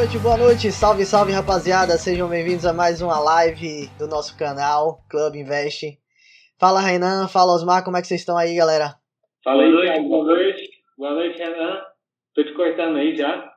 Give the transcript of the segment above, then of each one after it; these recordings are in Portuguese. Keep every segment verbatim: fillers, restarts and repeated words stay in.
noite, boa noite, salve, salve rapaziada, sejam bem-vindos a mais uma live do nosso canal, Club Invest. Fala Renan, fala Osmar, como é que vocês estão aí, galera? Fala aí, boa noite, boa noite, boa noite, Renan. Tô te cortando aí já.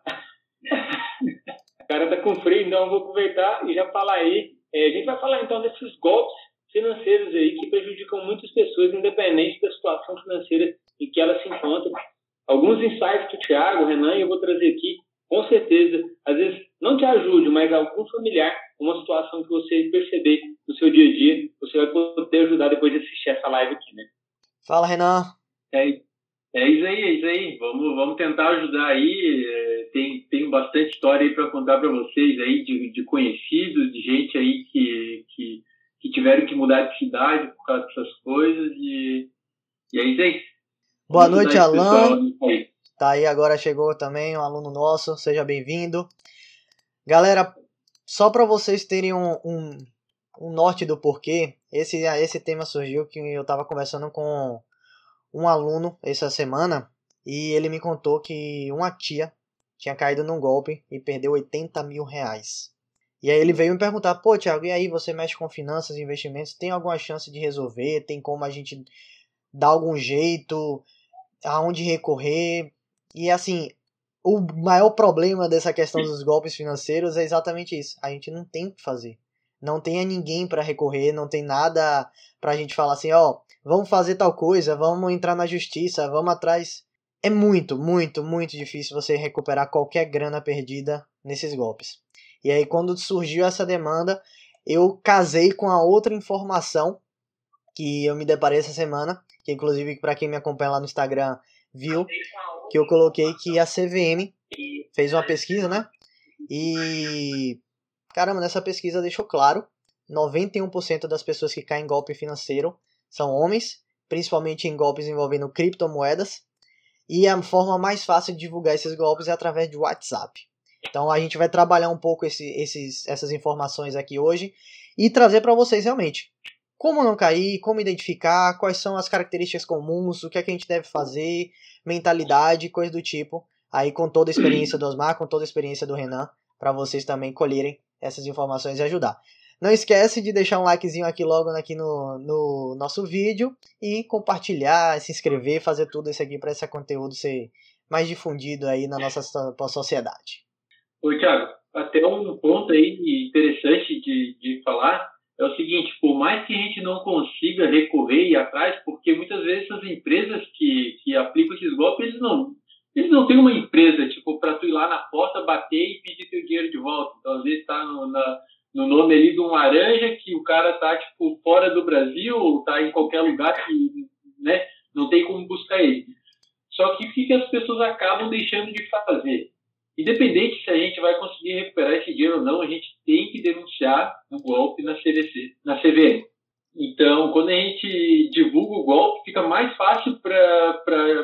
O cara tá com frio, então vou aproveitar e já falar aí. É, a gente vai falar então desses golpes financeiros aí que prejudicam muitas pessoas, independente da situação financeira em que elas se encontram. Alguns insights do Thiago, Renan, e eu vou trazer aqui, com certeza, às vezes não te ajude, mas algum familiar, uma situação que você perceber no seu dia a dia, você vai poder ajudar depois de assistir essa live aqui, né? Fala, Renan. É, é isso aí, é isso aí. Vamos, vamos tentar ajudar aí. É, tem, tem bastante história aí para contar para vocês aí de, de conhecidos, de gente aí que, que, que tiveram que mudar de cidade por causa dessas coisas e, e é isso aí. Boa noite, Alan. Tá aí agora, chegou também um aluno nosso, seja bem-vindo. Galera, só para vocês terem um, um, um norte do porquê, esse, esse tema surgiu que eu estava conversando com um aluno essa semana e ele me contou que uma tia tinha caído num golpe e perdeu oitenta mil reais. E aí ele veio me perguntar, pô Thiago, e aí você mexe com finanças e investimentos, tem alguma chance de resolver? Tem como a gente dar algum jeito? Aonde recorrer? E assim, o maior problema dessa questão dos golpes financeiros é exatamente isso. A gente não tem o que fazer. Não tem ninguém para recorrer, não tem nada pra gente falar assim, ó, vamos fazer tal coisa, vamos entrar na justiça, vamos atrás. É muito, muito, muito difícil você recuperar qualquer grana perdida nesses golpes. E aí quando surgiu essa demanda, eu casei com a outra informação que eu me deparei essa semana, que inclusive para quem me acompanha lá no Instagram viu, que eu coloquei que a C V M fez uma pesquisa, né? E, caramba, nessa pesquisa deixou claro, noventa e um por cento das pessoas que caem em golpe financeiro são homens, principalmente em golpes envolvendo criptomoedas, e a forma mais fácil de divulgar esses golpes é através de WhatsApp. Então a gente vai trabalhar um pouco esse, esses, essas informações aqui hoje e trazer para vocês realmente como não cair, como identificar, quais são as características comuns, o que é que a gente deve fazer, mentalidade, coisa do tipo. Aí com toda a experiência do Osmar, com toda a experiência do Renan, para vocês também colherem essas informações e ajudar. Não esquece de deixar um likezinho aqui logo aqui no, no nosso vídeo e compartilhar, se inscrever, fazer tudo isso aqui para esse conteúdo ser mais difundido aí na nossa sociedade. Ô Thiago, até um ponto aí interessante de, de falar é o seguinte, por mais que a gente não consiga recorrer e ir atrás, porque muitas vezes essas empresas que, que aplicam esses golpes, eles não, eles não têm uma empresa, tipo, para tu ir lá na porta, bater e pedir teu dinheiro de volta. Então, às vezes tá no, na, no nome ali de um laranja que o cara tá, tipo, fora do Brasil ou tá em qualquer lugar que, né, não tem como buscar ele. Só que o que as pessoas acabam deixando de fazer? Independente se a gente vai conseguir recuperar esse dinheiro ou não, a gente tem que denunciar o golpe na C V C, na C V M. Então, quando a gente divulga o golpe, fica mais fácil para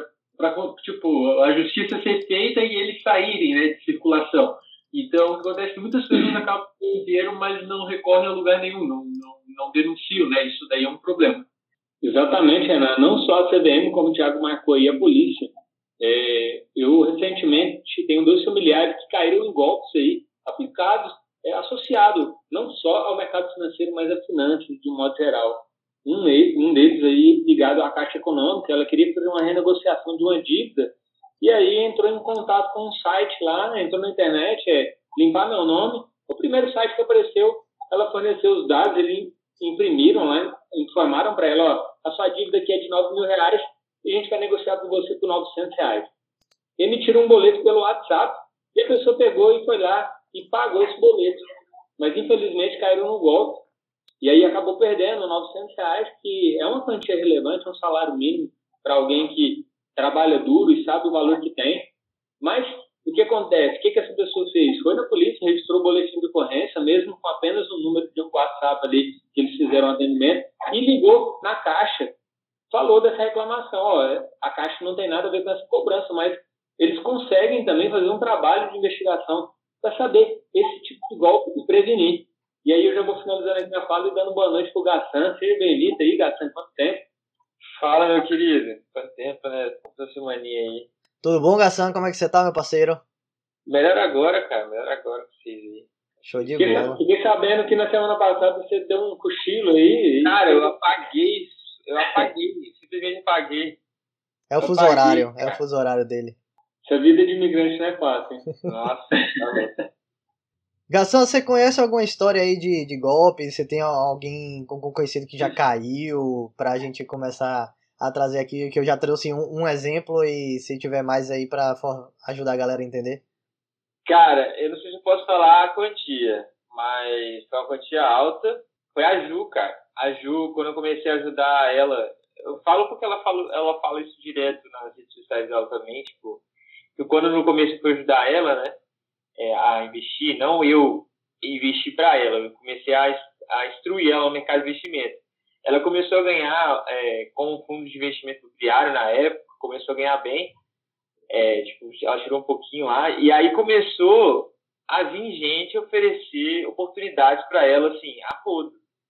tipo, a justiça ser feita e eles saírem, né, de circulação. Então, acontece que muitas pessoas acabam com dinheiro, mas não recorrem a lugar nenhum, não, não, não denunciam, né? Isso daí é um problema. Exatamente, Renan. Não só a C V M, como o Thiago marcou aí, a polícia. É, eu recentemente tenho dois familiares que caíram em golpes aí, aplicados, é, associados não só ao mercado financeiro, mas a finanças de um modo geral. Um, um deles aí ligado à Caixa Econômica, ela queria fazer uma renegociação de uma dívida e aí entrou em contato com um site lá, entrou na internet, é limpar meu nome. O primeiro site que apareceu, ela forneceu os dados, eles imprimiram lá, informaram para ela, ó, a sua dívida aqui é de nove mil reais, e a gente vai negociar com você por novecentos reais. Emitiram um boleto pelo WhatsApp e a pessoa pegou e foi lá e pagou esse boleto. Mas, infelizmente, caíram no golpe e aí acabou perdendo novecentos reais, que é uma quantia relevante, um salário mínimo para alguém que trabalha duro e sabe o valor que tem. Mas o que acontece? O que, que essa pessoa fez? Foi na polícia, registrou o boletim de ocorrência, mesmo com apenas o número de um WhatsApp ali que eles fizeram o atendimento, e ligou na Caixa. Falou dessa reclamação, ó, a Caixa não tem nada a ver com essa cobrança, mas eles conseguem também fazer um trabalho de investigação para saber esse tipo de golpe e prevenir. E aí eu já vou finalizando aqui minha fala e dando boa noite pro Gassan. Seja bem-vindo aí, Gassan, quanto tempo? Fala, meu querido. Quanto tempo, né? Essa semaninha aí. Tudo bom, Gassan? Como é que você tá, meu parceiro? Melhor agora, cara. Melhor agora que vocês aí. Show de Fiquei, bola. fiquei sabendo que na semana passada você deu um cochilo aí. Cara, eu apaguei. Eu apaguei. Simplesmente apaguei. É o fuso horário. É o fuso horário dele. Essa vida de imigrante não é fácil, hein? Nossa, tá bom. Garçom, você conhece alguma história aí de, de golpe? Você tem alguém, algum conhecido que já caiu? Pra gente começar a trazer aqui, que eu já trouxe um, um exemplo e se tiver mais aí pra for, ajudar a galera a entender. Cara, eu não sei se eu posso falar a quantia, mas foi uma quantia alta. Foi a Ju, cara. A Ju, quando eu comecei a ajudar ela, eu falo porque ela fala, ela fala isso direto nas redes sociais dela também, tipo, que quando no começo eu fui ajudar ela, né, é, a investir, não eu investir para ela, eu comecei a, a instruir ela no mercado de investimento. Ela começou a ganhar, é, com um fundo de investimento imobiliário na época, começou a ganhar bem, é, tipo, ela tirou um pouquinho lá, e aí começou a vir gente oferecer oportunidades para ela, assim, a rodo.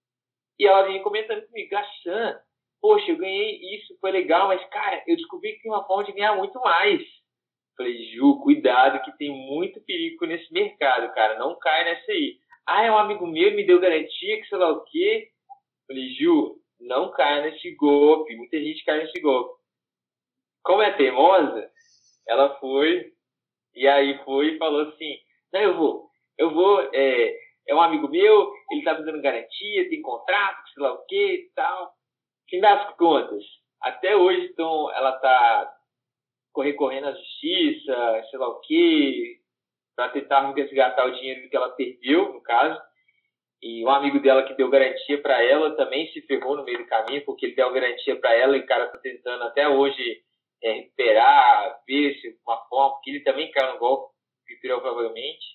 E ela vinha comentando comigo, Gassan, poxa, eu ganhei isso, foi legal, mas, cara, eu descobri que tem uma forma de ganhar muito mais. Falei, Ju, cuidado que tem muito perigo nesse mercado, cara. Não cai nessa aí. Ah, é um amigo meu, me deu garantia, que sei lá o quê. Falei, Ju, não cai nesse golpe. Muita gente cai nesse golpe. Como é teimosa, ela foi, e aí foi e falou assim, não, eu vou, eu vou, é, é um amigo meu, ele tá me dando garantia, tem contrato, sei lá o quê e tal. Fim das contas, até hoje, então, ela tá recorrendo à justiça, sei lá o quê, para tentar resgatar o dinheiro que ela perdeu, no caso. E um amigo dela que deu garantia para ela também se ferrou no meio do caminho, porque ele deu uma garantia para ela e o cara tá tentando até hoje é, recuperar, ver se de uma forma, porque ele também caiu no golpe, provavelmente.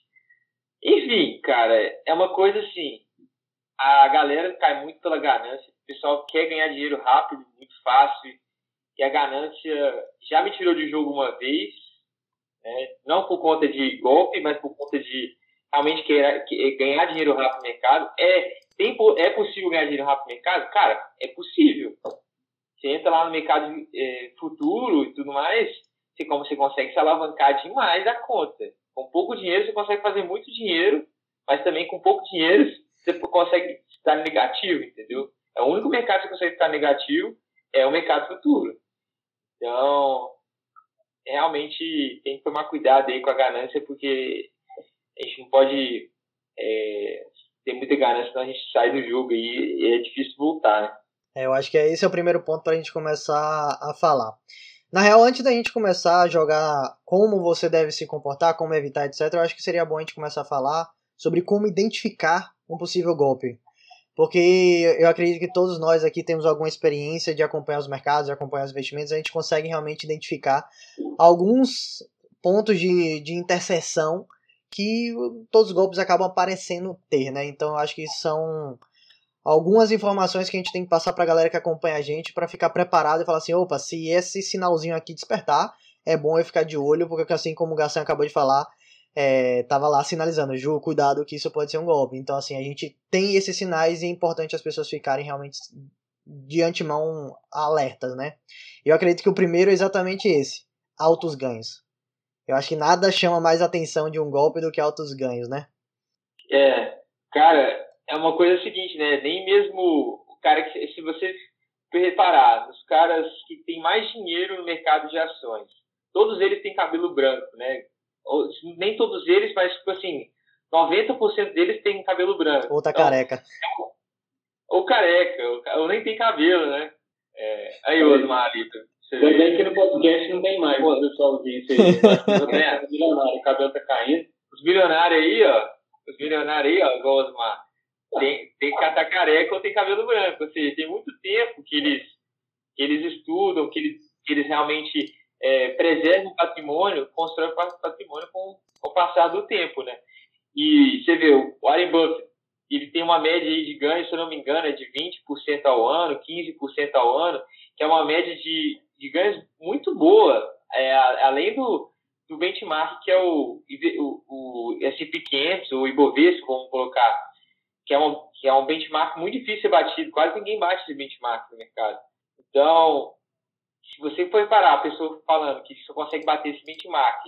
Enfim, cara, é uma coisa assim, a galera cai muito pela ganância, o pessoal quer ganhar dinheiro rápido, muito fácil, e a ganância já me tirou de jogo uma vez, né? Não por conta de golpe, mas por conta de realmente querer, que, ganhar dinheiro rápido no mercado. É, tem, é possível ganhar dinheiro rápido no mercado? Cara, é possível. Você entra lá no mercado é, futuro e tudo mais, você, como você consegue se alavancar demais a conta. Com pouco dinheiro você consegue fazer muito dinheiro, mas também com pouco dinheiro você consegue estar negativo, entendeu? É o único mercado que você consegue estar negativo é o mercado futuro. Então, realmente tem que tomar cuidado aí com a ganância, porque a gente não pode é, ter muita ganância, senão a gente sai do jogo e é difícil voltar, né? É, eu acho que esse é o primeiro ponto pra gente começar a falar. Na real, antes da gente começar a jogar como você deve se comportar, como evitar, etcétera, eu acho que seria bom a gente começar a falar sobre como identificar um possível golpe. Porque eu acredito que todos nós aqui temos alguma experiência de acompanhar os mercados, de acompanhar os investimentos, a gente consegue realmente identificar alguns pontos de, de interseção que todos os golpes acabam parecendo ter, né? Então eu acho que são algumas informações que a gente tem que passar pra galera que acompanha a gente para ficar preparado e falar assim, opa, se esse sinalzinho aqui despertar, é bom eu ficar de olho, porque assim como o Gassan acabou de falar, É, tava lá sinalizando, Ju, cuidado que isso pode ser um golpe. Então assim, a gente tem esses sinais e é importante as pessoas ficarem realmente de antemão alertas, né? Eu acredito que o primeiro é exatamente esse, altos ganhos. Eu acho que nada chama mais atenção de um golpe do que altos ganhos, né? É, cara, é uma coisa seguinte, né? Nem mesmo o cara que, se você reparar, os caras que têm mais dinheiro no mercado de ações, todos eles têm cabelo branco, né? Nem todos eles, mas tipo assim, noventa por cento deles tem cabelo branco. Ou tá então, careca. Ou careca, ou, ou nem tem cabelo, né? É, aí, Osmar, Lito. Ainda bem que no podcast não tem mais, o pessoal disso aí. Os milionários, o cabelo tá caindo. Os milionários aí, ó. Os milionários aí, ó, igual o Osmar. Tem, tem que estar careca ou tem cabelo branco. Ou seja, tem muito tempo que eles, que eles estudam, que eles, que eles realmente é, preservam o patrimônio, constroem o patrimônio com, com o passar do tempo, né? E você vê, o Warren Buffett, ele tem uma média aí de ganho, se eu não me engano, é de vinte por cento ao ano, quinze por cento ao ano, que é uma média de, de ganhos muito boa, é, além do, do benchmark, que é o, o, o S e P quinhentos, ou Ibovespa, vamos colocar, que é, um, que é um benchmark muito difícil de ser batido, quase ninguém bate esse benchmark no mercado. Então, se você for reparar a pessoa falando que só consegue bater esse benchmark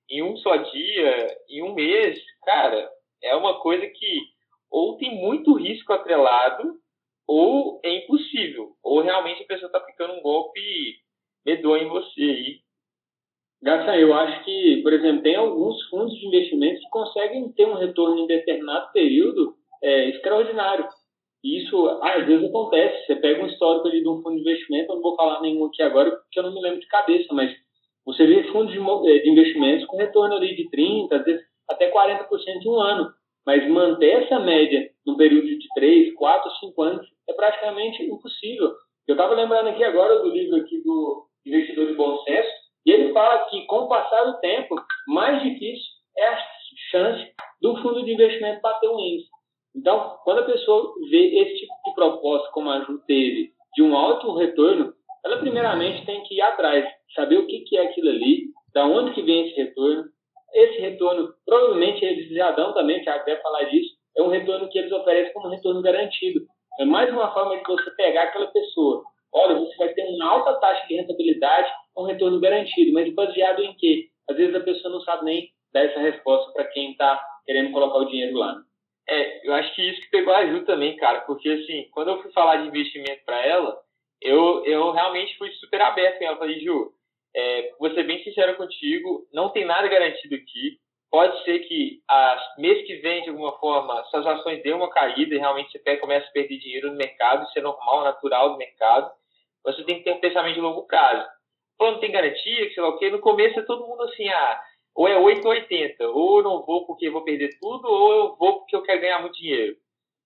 em um só dia, em um mês, cara, é uma coisa que ou tem muito risco atrelado, ou é impossível. Ou realmente a pessoa está aplicando um golpe medonho em você aí. Garça, eu acho que, por exemplo, tem alguns fundos de investimentos que conseguem ter um retorno em determinado período é, extraordinário. E isso, às vezes, acontece. Você pega um histórico ali de um fundo de investimento, eu não vou falar nenhum aqui agora, porque eu não me lembro de cabeça, mas você vê fundos de investimentos com retorno ali de trinta por cento, às vezes até quarenta por cento em um ano. Mas manter essa média num período de três, quatro, cinco anos é praticamente impossível. Eu estava lembrando aqui agora do livro aqui do Investidor de Bom Senso, e ele fala que, com o passar do tempo, mais difícil é a chance do fundo de investimento bater um índice. Então, quando a pessoa vê esse tipo de proposta, como a Ju teve, de um alto retorno, ela primeiramente tem que ir atrás, saber o que, que é aquilo ali, da onde que vem esse retorno. Esse retorno, provavelmente eles já dão também, que até falar disso, é um retorno que eles oferecem como retorno garantido. É mais uma forma de você pegar aquela pessoa. Olha, você vai ter uma alta taxa de rentabilidade com retorno garantido, mas baseado em quê? Às vezes a pessoa não sabe nem dar essa resposta para quem está querendo colocar o dinheiro lá. É, eu acho que isso que pegou a Ju também, cara, porque assim, quando eu fui falar de investimento para ela, eu, eu realmente fui super aberto com ela. Falei, Ju, é, vou ser bem sincero contigo, não tem nada garantido aqui. Pode ser que a mês que vem, de alguma forma, suas ações dêem uma caída e realmente você começa a perder dinheiro no mercado, isso é normal, natural do mercado. Você tem que ter um pensamento de longo prazo. Pô, não tem garantia, que sei lá o quê. No começo é todo mundo assim, ah, ou é oito ou oitenta, ou eu não vou porque eu vou perder tudo, ou eu vou porque eu quero ganhar muito dinheiro.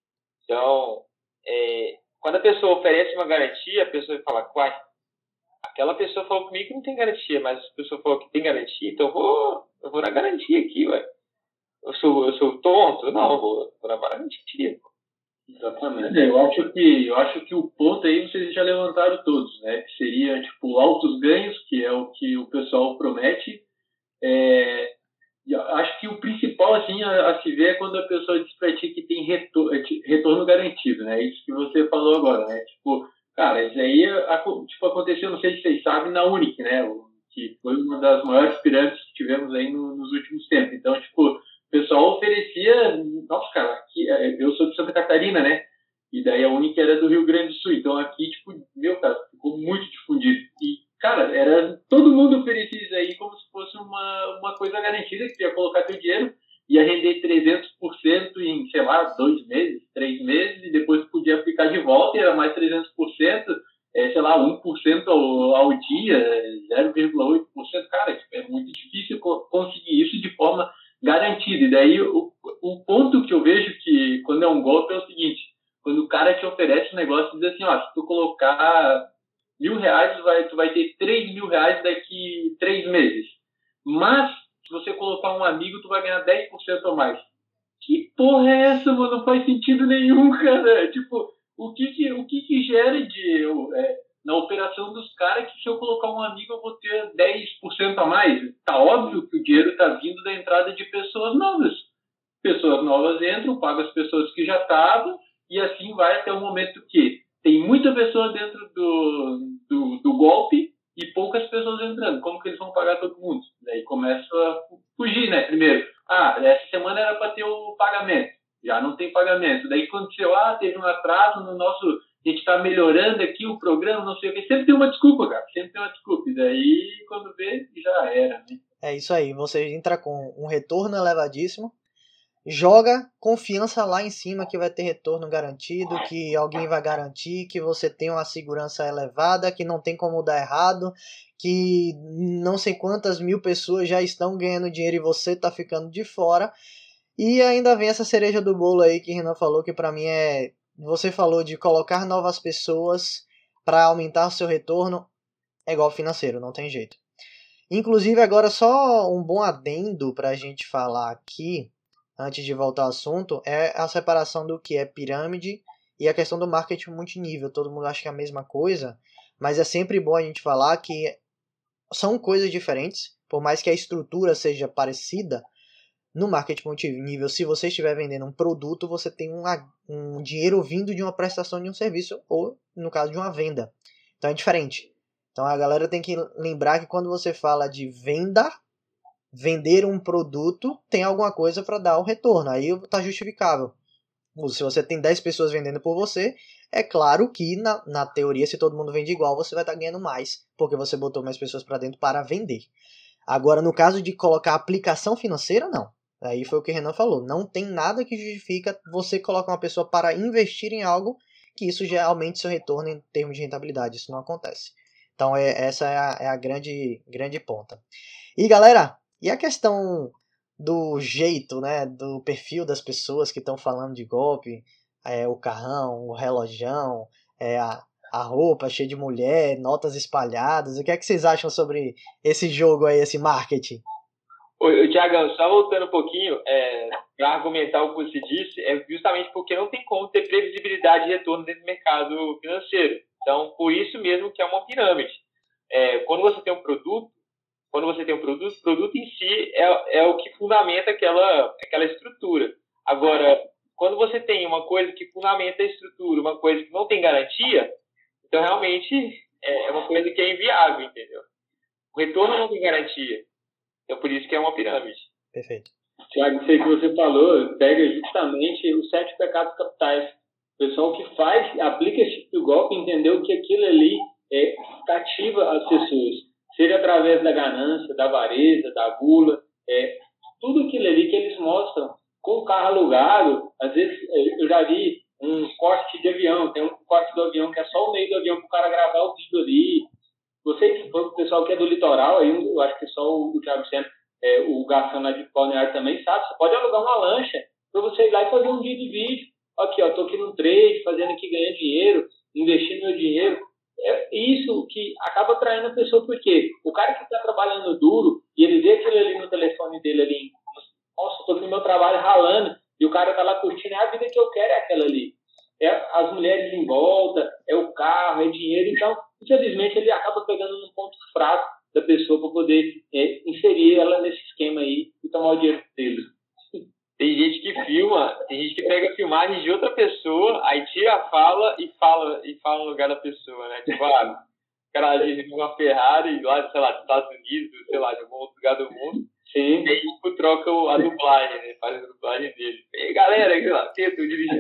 Então, é, quando a pessoa oferece uma garantia, a pessoa vai falar, uai, aquela pessoa falou comigo que não tem garantia, mas a pessoa falou que tem garantia, então eu vou, eu vou na garantia aqui, ué. Eu sou, eu sou tonto? Não, eu vou, vou na garantia. Exatamente. Eu acho que eu acho que o ponto aí vocês já levantaram todos, né? Que seria tipo altos ganhos, que é o que o pessoal promete. É, acho que o principal assim a, a se ver é quando a pessoa diz para ti que tem retorno, retorno garantido, né? Isso que você falou agora, né? Tipo, cara, isso aí a, tipo, aconteceu, não sei se vocês sabem, na Unic, né? O, que foi uma das maiores pirâmides que tivemos aí no, nos últimos tempos. Então, tipo, o pessoal oferecia, nossa, cara, aqui, eu sou de Santa Catarina, né? E daí a Unic era do Rio Grande do Sul. Então aqui, tipo, meu, cara, ficou muito difundido. E, cara, era, todo mundo oferecia isso aí como se fosse uma, uma coisa garantida, que ia colocar teu dinheiro, ia render trezentos por cento em, sei lá, dois meses, três meses, e depois podia aplicar de volta e era mais trezentos por cento, é, sei lá, um por cento ao, ao dia, zero vírgula oito por cento. Cara, tipo, é muito difícil conseguir isso de forma garantido. E daí o, o ponto que eu vejo que quando é um golpe é o seguinte: quando o cara te oferece um negócio e diz assim, ó, se tu colocar mil reais, tu vai, tu vai ter três mil reais daqui três meses. Mas se você colocar um amigo, tu vai ganhar dez por cento a mais. Que porra é essa, mano? Não faz sentido nenhum, cara. Tipo, o que que, o que, que gera de é, na operação dos caras que se eu colocar um amigo eu vou ter dez por cento a mais? Tá óbvio que o dinheiro tá vindo da entrada de pessoas novas. Pessoas novas entram, pagam as pessoas que já estavam, e assim vai até o momento que tem muita pessoa dentro do, do, do golpe e poucas pessoas entrando. Como que eles vão pagar todo mundo? Daí começa a fugir, né? Primeiro, ah, essa semana era para ter o pagamento. Já não tem pagamento. Daí aconteceu, ah, teve um atraso no nosso... A gente está melhorando aqui o programa, não sei o que. Sempre tem uma desculpa, cara. Sempre tem uma desculpa. E daí, quando vê, já era, né? É isso aí. Você entra com um retorno elevadíssimo, joga confiança lá em cima que vai ter retorno garantido, que alguém vai garantir, que você tem uma segurança elevada, que não tem como dar errado, que não sei quantas mil pessoas já estão ganhando dinheiro e você está ficando de fora. E ainda vem essa cereja do bolo aí que o Renan falou, que para mim é... Você falou de colocar novas pessoas para aumentar o seu retorno, é igual financeiro, não tem jeito. Inclusive agora só um bom adendo para a gente falar aqui, antes de voltar ao assunto, é a separação do que é pirâmide e a questão do marketing multinível. Todo mundo acha que é a mesma coisa, mas é sempre bom a gente falar que são coisas diferentes, por mais que a estrutura seja parecida. No marketing multinível, se você estiver vendendo um produto, você tem um, um dinheiro vindo de uma prestação de um serviço, ou no caso de uma venda. Então é diferente. Então a galera tem que lembrar que quando você fala de venda, vender um produto tem alguma coisa para dar o retorno, aí está justificável. Se você tem dez pessoas vendendo por você, é claro que na, na teoria, se todo mundo vende igual, você vai estar tá ganhando mais, porque você botou mais pessoas para dentro para vender. Agora, no caso de colocar aplicação financeira, não. Aí foi o que o Renan falou, não tem nada que justifica você colocar uma pessoa para investir em algo que isso já aumente seu retorno em termos de rentabilidade, isso não acontece. Então é, essa é a, é a grande, grande ponta. E galera, e a questão do jeito, né, do perfil das pessoas que estão falando de golpe, é, o carrão, o relojão, é, a, a roupa cheia de mulher, notas espalhadas, o que é que vocês acham sobre esse jogo aí, esse marketing? Ô, Thiagão, só voltando um pouquinho, é, para argumentar o que você disse, é justamente porque não tem como ter previsibilidade de retorno dentro do mercado financeiro. Então, por isso mesmo que é uma pirâmide. É, quando você tem um produto, quando você tem um produto, o produto em si é, é o que fundamenta aquela, aquela estrutura. Agora, quando você tem uma coisa que fundamenta a estrutura, uma coisa que não tem garantia, então realmente é uma coisa que é inviável, entendeu? O retorno não tem garantia. Então, por isso que é uma pirâmide. Perfeito. Tiago, isso aí que você falou pega justamente os sete pecados capitais. O pessoal que faz, aplica esse tipo de golpe, entendeu que aquilo ali é, cativa as pessoas. Seja através da ganância, da avareza, da gula, é, tudo aquilo ali que eles mostram com o carro alugado. Às vezes, eu já vi um corte de avião, tem um corte do avião que é só o meio do avião para o cara gravar o vídeo ali. Vocês, o pessoal que é do litoral, aí eu acho que só o, o Thiago Sena, é, o Garçom lá de Balneário também sabe, você pode alugar uma lancha para você ir lá e fazer um dia de vídeo. Aqui, ó, tô aqui no trade, fazendo aqui, ganhando dinheiro, investindo meu dinheiro. É isso que acaba atraindo a pessoa, porque o cara que está trabalhando duro e ele vê aquilo ali no telefone dele ali, nossa, tô aqui no meu trabalho ralando, e o cara tá lá curtindo, é a vida que eu quero, é aquela ali. É as mulheres em volta, é o carro, é dinheiro. Então, infelizmente, ele acaba pegando num ponto fraco da pessoa para poder é, inserir ela nesse esquema aí e tomar o dinheiro dele. Tem gente que filma, tem gente que pega filmagens de outra pessoa, aí tira a fala e fala, e fala no lugar da pessoa, né? Tipo, ah, o cara dirige uma Ferrari lá, sei lá, dos Estados Unidos, sei lá, de algum outro lugar do mundo. Sim. E aí, tipo, troca a dublagem, né? Faz a dublagem dele. E aí, galera, sei lá, tenta dirigir.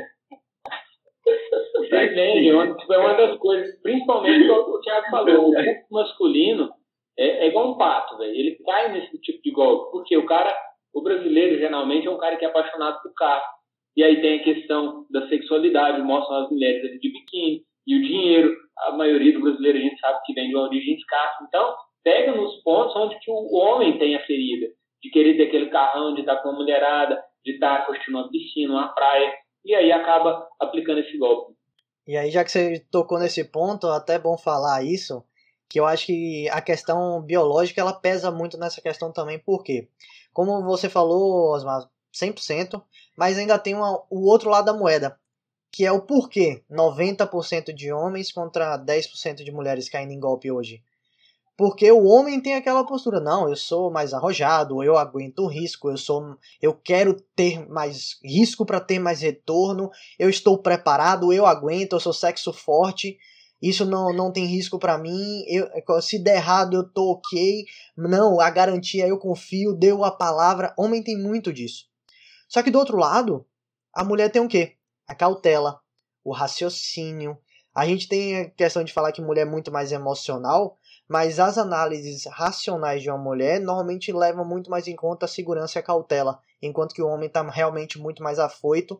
É uma das coisas, principalmente como o Thiago falou, o público masculino é, é igual um pato, velho. Ele cai nesse tipo de golpe, porque o cara, o brasileiro geralmente é um cara que é apaixonado por carro. E aí tem a questão da sexualidade, mostram as mulheres ali de biquíni, e o dinheiro, a maioria do brasileiro a gente sabe que vem de uma origem escassa. Então, pega nos pontos onde que o homem tem a ferida, de querer ter aquele carrão, de estar com uma mulherada, de estar curtindo uma piscina, uma praia. E aí acaba aplicando esse golpe. E aí, já que você tocou nesse ponto, é até bom falar isso, que eu acho que a questão biológica, ela pesa muito nessa questão também, por quê? Como você falou, Osmar, cem por cento, mas ainda tem uma, o outro lado da moeda, que é o porquê noventa por cento de homens contra dez por cento de mulheres caindo em golpe hoje. Porque o homem tem aquela postura, não, eu sou mais arrojado, eu aguento o risco, eu sou, eu quero ter mais risco para ter mais retorno, eu estou preparado, eu aguento, eu sou sexo forte, isso não, não tem risco para mim, eu, se der errado eu tô ok, não, a garantia eu confio, deu a palavra, homem tem muito disso. Só que do outro lado, a mulher tem o quê? A cautela, o raciocínio, a gente tem a questão de falar que mulher é muito mais emocional, mas as análises racionais de uma mulher normalmente levam muito mais em conta a segurança e a cautela, enquanto que o homem está realmente muito mais afoito.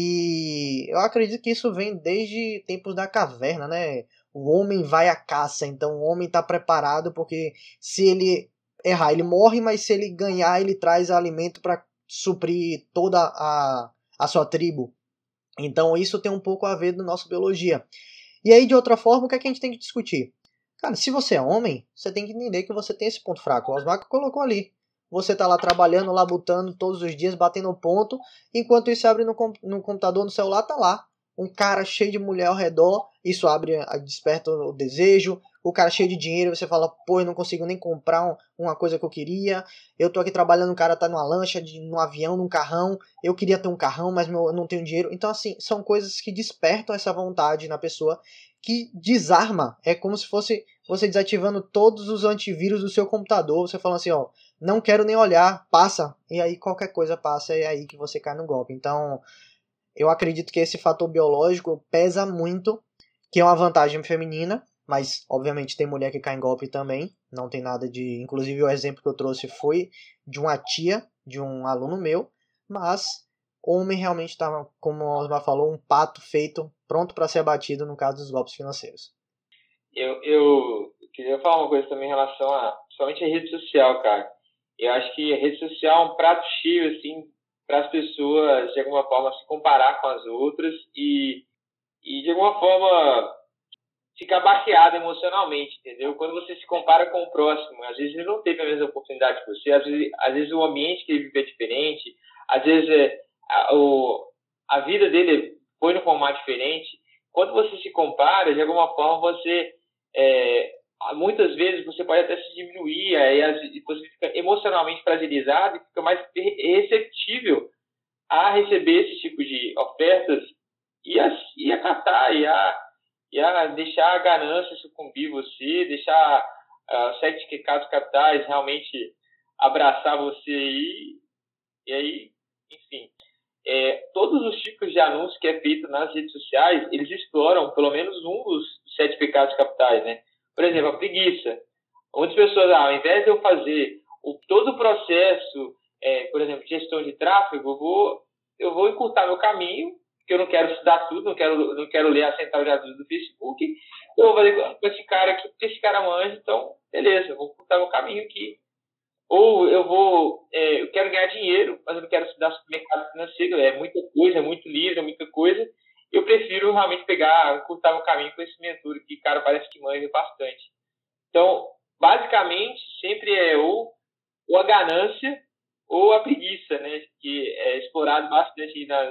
E eu acredito que isso vem desde tempos da caverna, né? O homem vai à caça, então o homem está preparado, porque se ele errar, ele morre, mas se ele ganhar, ele traz alimento para suprir toda a, a sua tribo. Então isso tem um pouco a ver da nossa biologia. E aí, de outra forma, o que, é que a gente tem que discutir? Cara, se você é homem, você tem que entender que você tem esse ponto fraco. O Osmar colocou ali. Você tá lá trabalhando, labutando todos os dias, batendo ponto, enquanto isso abre no, no computador, no celular, tá lá. Um cara cheio de mulher ao redor, isso abre, desperta o desejo. O cara cheio de dinheiro, você fala, pô, eu não consigo nem comprar um, uma coisa que eu queria. Eu tô aqui trabalhando, o cara tá numa lancha, de, num avião, num carrão. Eu queria ter um carrão, mas meu, eu não tenho dinheiro. Então, assim, são coisas que despertam essa vontade na pessoa, que desarma. É como se fosse você desativando todos os antivírus do seu computador. Você falando assim, ó, não quero nem olhar, passa, e aí qualquer coisa passa, e é aí que você cai no golpe. Então, eu acredito que esse fator biológico pesa muito, que é uma vantagem feminina, mas obviamente tem mulher que cai em golpe também, não tem nada de... Inclusive o exemplo que eu trouxe foi de uma tia, de um aluno meu, mas homem realmente está, como o Osmar falou, um pato feito, pronto para ser abatido no caso dos golpes financeiros. Eu, eu queria falar uma coisa também em relação a, somente a rede social, cara. Eu acho que a rede social é um prato cheio, assim, para as pessoas, de alguma forma, se comparar com as outras e, e de alguma forma, ficar baqueado emocionalmente, entendeu? Quando você se compara com o próximo, às vezes ele não teve a mesma oportunidade que você, às vezes, às vezes o ambiente que ele vive é diferente, às vezes é, a, o, a vida dele foi no formato diferente. Quando você se compara, de alguma forma, você... É, muitas vezes você pode até se diminuir, aí você fica emocionalmente fragilizado e fica mais receptível a receber esse tipo de ofertas e a, e a catar, e a, e a deixar a ganância sucumbir você, deixar uh, os sete pecados capitais realmente abraçar você aí, e aí, enfim. É, todos os tipos de anúncios que é feito nas redes sociais, eles exploram pelo menos um dos sete pecados capitais, né? Por exemplo, a preguiça. Muitas pessoas, ah, ao invés de eu fazer o, todo o processo, é, por exemplo, de gestão de tráfego, eu vou, eu vou encurtar meu caminho, porque eu não quero estudar tudo, não quero, não quero ler a central de ajuda do Facebook, eu vou fazer com esse cara aqui, porque esse cara manja, então, beleza, eu vou encurtar meu caminho aqui. Ou eu vou, é, eu quero ganhar dinheiro, mas eu não quero estudar sobre mercado financeiro, é muita coisa, é muito livro, é muita coisa. Eu prefiro realmente pegar, encurtar meu caminho com esse mentor que, cara, parece que manja bastante. Então, basicamente, sempre é ou, ou a ganância ou a preguiça, né? Que é explorado bastante aí nas,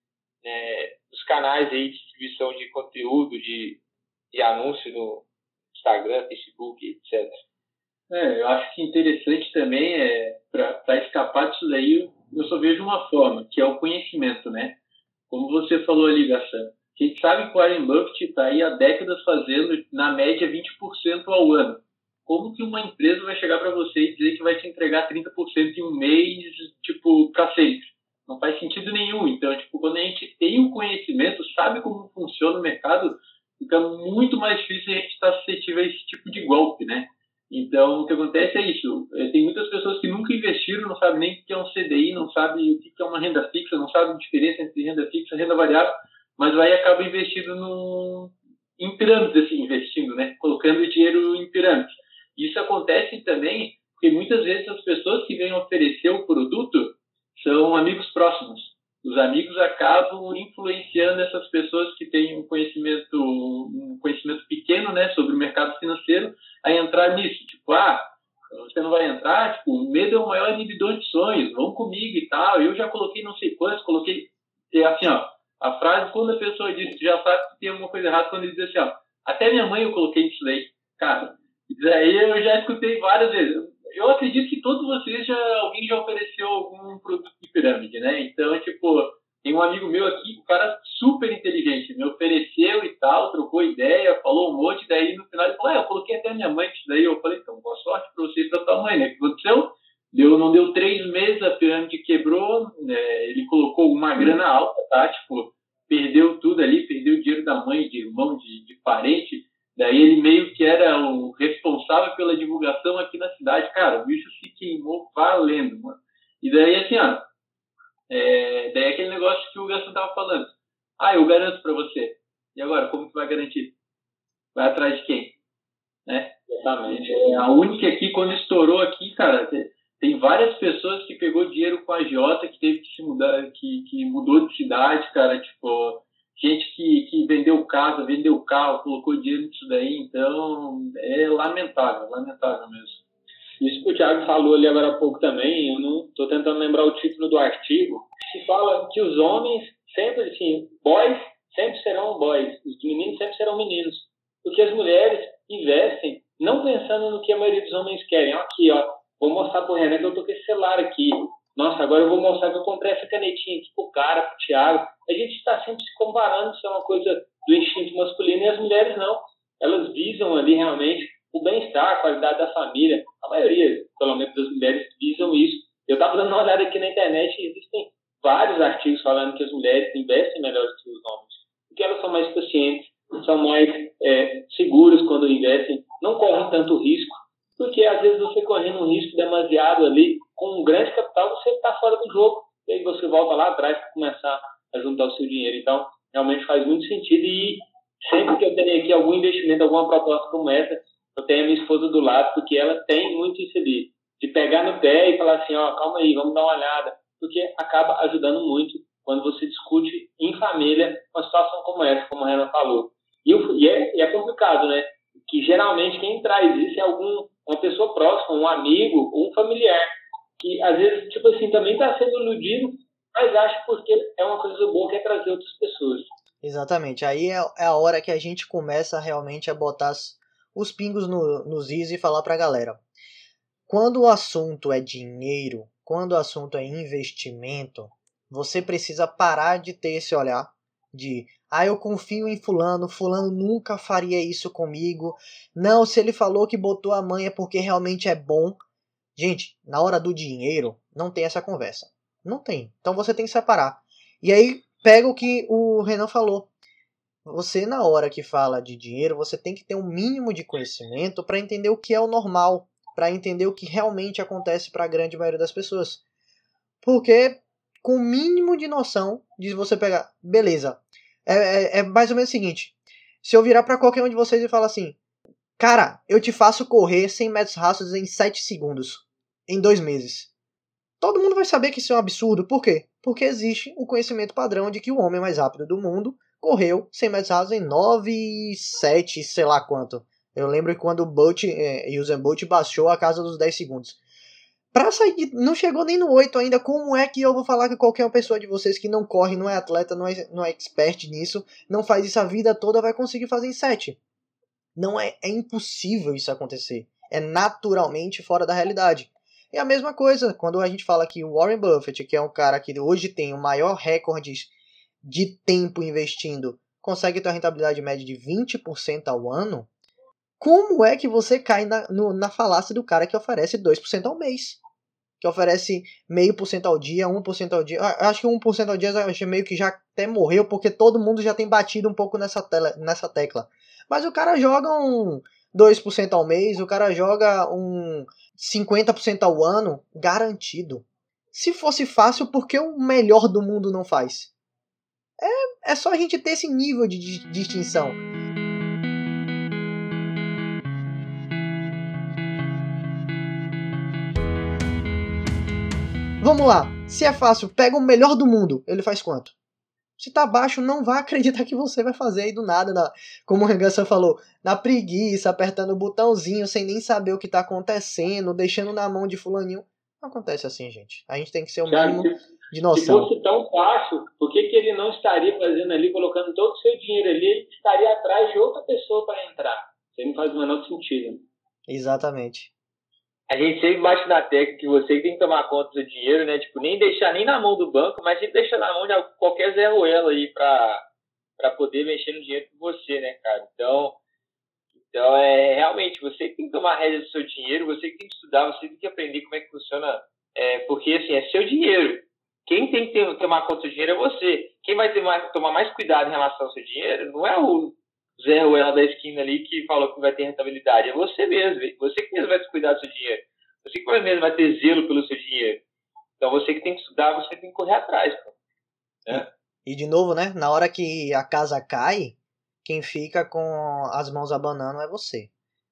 né, nos canais aí de distribuição de conteúdo, de, de anúncio no Instagram, Facebook, etcétera. É, eu acho que interessante também é, para escapar disso daí, eu só vejo uma forma, que é o conhecimento, né? Como você falou ali, Gassan, a gente sabe que o Warren Buffett está aí há décadas fazendo, na média, vinte por cento ao ano. Como que uma empresa vai chegar para você e dizer que vai te entregar trinta por cento em um mês, tipo, para sempre? Não faz sentido nenhum. Então, tipo, quando a gente tem o conhecimento, sabe como funciona o mercado, fica muito mais difícil a gente estar suscetível a esse tipo de golpe, né? Então, o que acontece é isso. Tem muitas pessoas que nunca investiram, não sabem nem o que é um C D I, não sabem o que é uma renda fixa, não sabem a diferença entre renda fixa e renda variável, mas aí acaba investindo no, em pirâmides, assim, investindo, né? Colocando dinheiro em pirâmides. Isso acontece também porque muitas vezes as pessoas que vêm oferecer o produto são amigos próximos. Os amigos acabam influenciando essas pessoas que têm um conhecimento, um conhecimento pequeno, né, sobre o mercado financeiro a entrar nisso. Tipo, ah, você não vai entrar? Tipo, o medo é o maior inibidor de sonhos, vão comigo e tal. Eu já coloquei não sei quantos, coloquei... É assim, ó, a frase, quando a pessoa diz, já sabe que tem alguma coisa errada, quando ele diz assim, ó, até minha mãe eu coloquei isso daí. Cara, isso aí eu já escutei várias vezes. Eu acredito que todos vocês já, alguém já ofereceu algum produto de pirâmide, né? Então, tipo, tem um amigo meu aqui, um cara super inteligente, me ofereceu e tal, trocou ideia, falou um monte, daí no final ele falou, ah, eu coloquei até a minha mãe isso daí. Eu falei, então, boa sorte pra você e pra tua mãe, né? O que aconteceu? Deu, não deu três meses, a pirâmide quebrou, né? Ele colocou uma grana alta, tá? Tipo, perdeu tudo ali, perdeu o dinheiro da mãe, de irmão, de, de parente. Daí ele meio que era o responsável pela divulgação aqui na cidade. Cara, o bicho se queimou valendo, mano. E daí, assim, ó, é, daí aquele negócio que o Gaston tava falando. Ah, eu garanto pra você. E agora, como que vai garantir? Vai atrás de quem? Né? Exatamente. É, a única aqui, quando estourou aqui, cara, tem várias pessoas que pegou dinheiro com a agiota, que teve que se mudar, que, que mudou de cidade, cara, tipo... Gente que, que vendeu casa, vendeu carro, colocou dinheiro nisso daí, então é lamentável, lamentável mesmo. Isso que o Thiago falou ali agora há pouco também, eu não estou tentando lembrar o título do artigo, que fala que os homens sempre, assim, boys sempre serão boys, os meninos sempre serão meninos, porque as mulheres investem não pensando no que a maioria dos homens querem. Aqui, ó, vou mostrar pro Renan que eu tô com esse celular aqui. Nossa, agora eu vou mostrar que eu comprei essa canetinha aqui pro cara, pro Thiago. A gente está sempre se comparando, isso é uma coisa do instinto masculino, e as mulheres não. Elas visam ali realmente o bem-estar, a qualidade da família. A maioria, pelo menos das mulheres, falando que as mulheres investem melhor do que os homens, porque elas são mais pacientes, são mais é, seguras quando investem, não correm tanto risco, porque às vezes você correndo um risco demasiado ali, com um grande capital, você está fora do jogo, e aí você volta lá atrás para começar a juntar o seu dinheiro. Então, realmente faz muito sentido, e sempre que eu tenho aqui algum investimento, alguma proposta como essa, eu tenho a minha esposa do lado, porque ela tem muito isso ali, de pegar no pé e falar assim, ó, calma aí, vamos dar uma olhada, porque acaba ajudando muito quando você discute em família uma situação como essa, como a Renan falou. E, e, é, e é complicado, né? Que geralmente quem traz isso é algum, uma pessoa próxima, um amigo ou um familiar, que às vezes, tipo assim, também está sendo iludido, mas acha porque é uma coisa boa que é trazer outras pessoas. Exatamente, aí é, é a hora que a gente começa realmente a botar as, os pingos no, nos is e falar pra galera. Quando o assunto é dinheiro, quando o assunto é investimento, você precisa parar de ter esse olhar de, ah, eu confio em fulano, fulano nunca faria isso comigo, não, se ele falou que botou a mãe é porque realmente é bom. Gente, na hora do dinheiro, não tem essa conversa. Não tem. Então você tem que separar. E aí, pega o que o Renan falou. Você, na hora que fala de dinheiro, você tem que ter um mínimo de conhecimento para entender o que é o normal, para entender o que realmente acontece para a grande maioria das pessoas. Porque, com o mínimo de noção de você pegar... Beleza. É, é, é mais ou menos o seguinte. Se eu virar para qualquer um de vocês e falar assim, cara, eu te faço correr cem metros rasos em sete segundos. Em dois meses. Todo mundo vai saber que isso é um absurdo. Por quê? Porque existe o conhecimento padrão de que o homem mais rápido do mundo correu cem metros rasos em nove e sete, sei lá quanto. Eu lembro que quando o Bolt, é, Usain Bolt baixou a casa dos dez segundos. Pra sair, de, não chegou nem no oito ainda. Como é que eu vou falar que qualquer pessoa de vocês que não corre, não é atleta, não é, não é expert nisso, não faz isso a vida toda, vai conseguir fazer em sete? Não é, é impossível isso acontecer. É naturalmente fora da realidade. É a mesma coisa quando a gente fala que o Warren Buffett, que é um cara que hoje tem o maior recorde de tempo investindo, consegue ter uma rentabilidade média de vinte por cento ao ano. Como é que você cai na, no, na falácia do cara que oferece dois por cento ao mês? Que oferece zero vírgula cinco por cento ao dia, um por cento ao dia. Acho que um por cento ao dia meio que já até morreu, porque todo mundo já tem batido um pouco nessa, tela, nessa tecla. Mas o cara joga um dois por cento ao mês, o cara joga um cinquenta por cento ao ano, garantido. Se fosse fácil, por que o melhor do mundo não faz? É, é só a gente ter esse nível de, de distinção. Vamos lá, se é fácil, pega o melhor do mundo, ele faz quanto? Se tá baixo, não vai acreditar que você vai fazer aí do nada, na, como o Regança falou, na preguiça, apertando o botãozinho, sem nem saber o que tá acontecendo, deixando na mão de fulaninho. Não acontece assim, gente. A gente tem que ser o mínimo de noção. Se fosse tão fácil, por que, que ele não estaria fazendo ali, colocando todo o seu dinheiro ali, ele estaria atrás de outra pessoa para entrar? Isso não faz o menor sentido. Exatamente. A gente sempre bate na tecla que você tem que tomar conta do dinheiro, né? Tipo, nem deixar nem na mão do banco, mas sempre deixar na mão de qualquer Zé Ruela aí pra, pra poder mexer no dinheiro com você, né, cara? Então, então, é realmente, você tem que tomar a rédea do seu dinheiro, você tem que estudar, você tem que aprender como é que funciona, é, porque, assim, é seu dinheiro. Quem tem que ter, tomar conta do seu dinheiro é você. Quem vai ter mais, tomar mais cuidado em relação ao seu dinheiro não é o Zé Ruela da esquina ali que falou que vai ter rentabilidade. É você mesmo. Você que mesmo vai cuidar do seu dinheiro. Você que mesmo vai ter zelo pelo seu dinheiro. Então você que tem que estudar, você tem que correr atrás. Né? E, e de novo, né? Na hora que a casa cai, quem fica com as mãos abanando é você.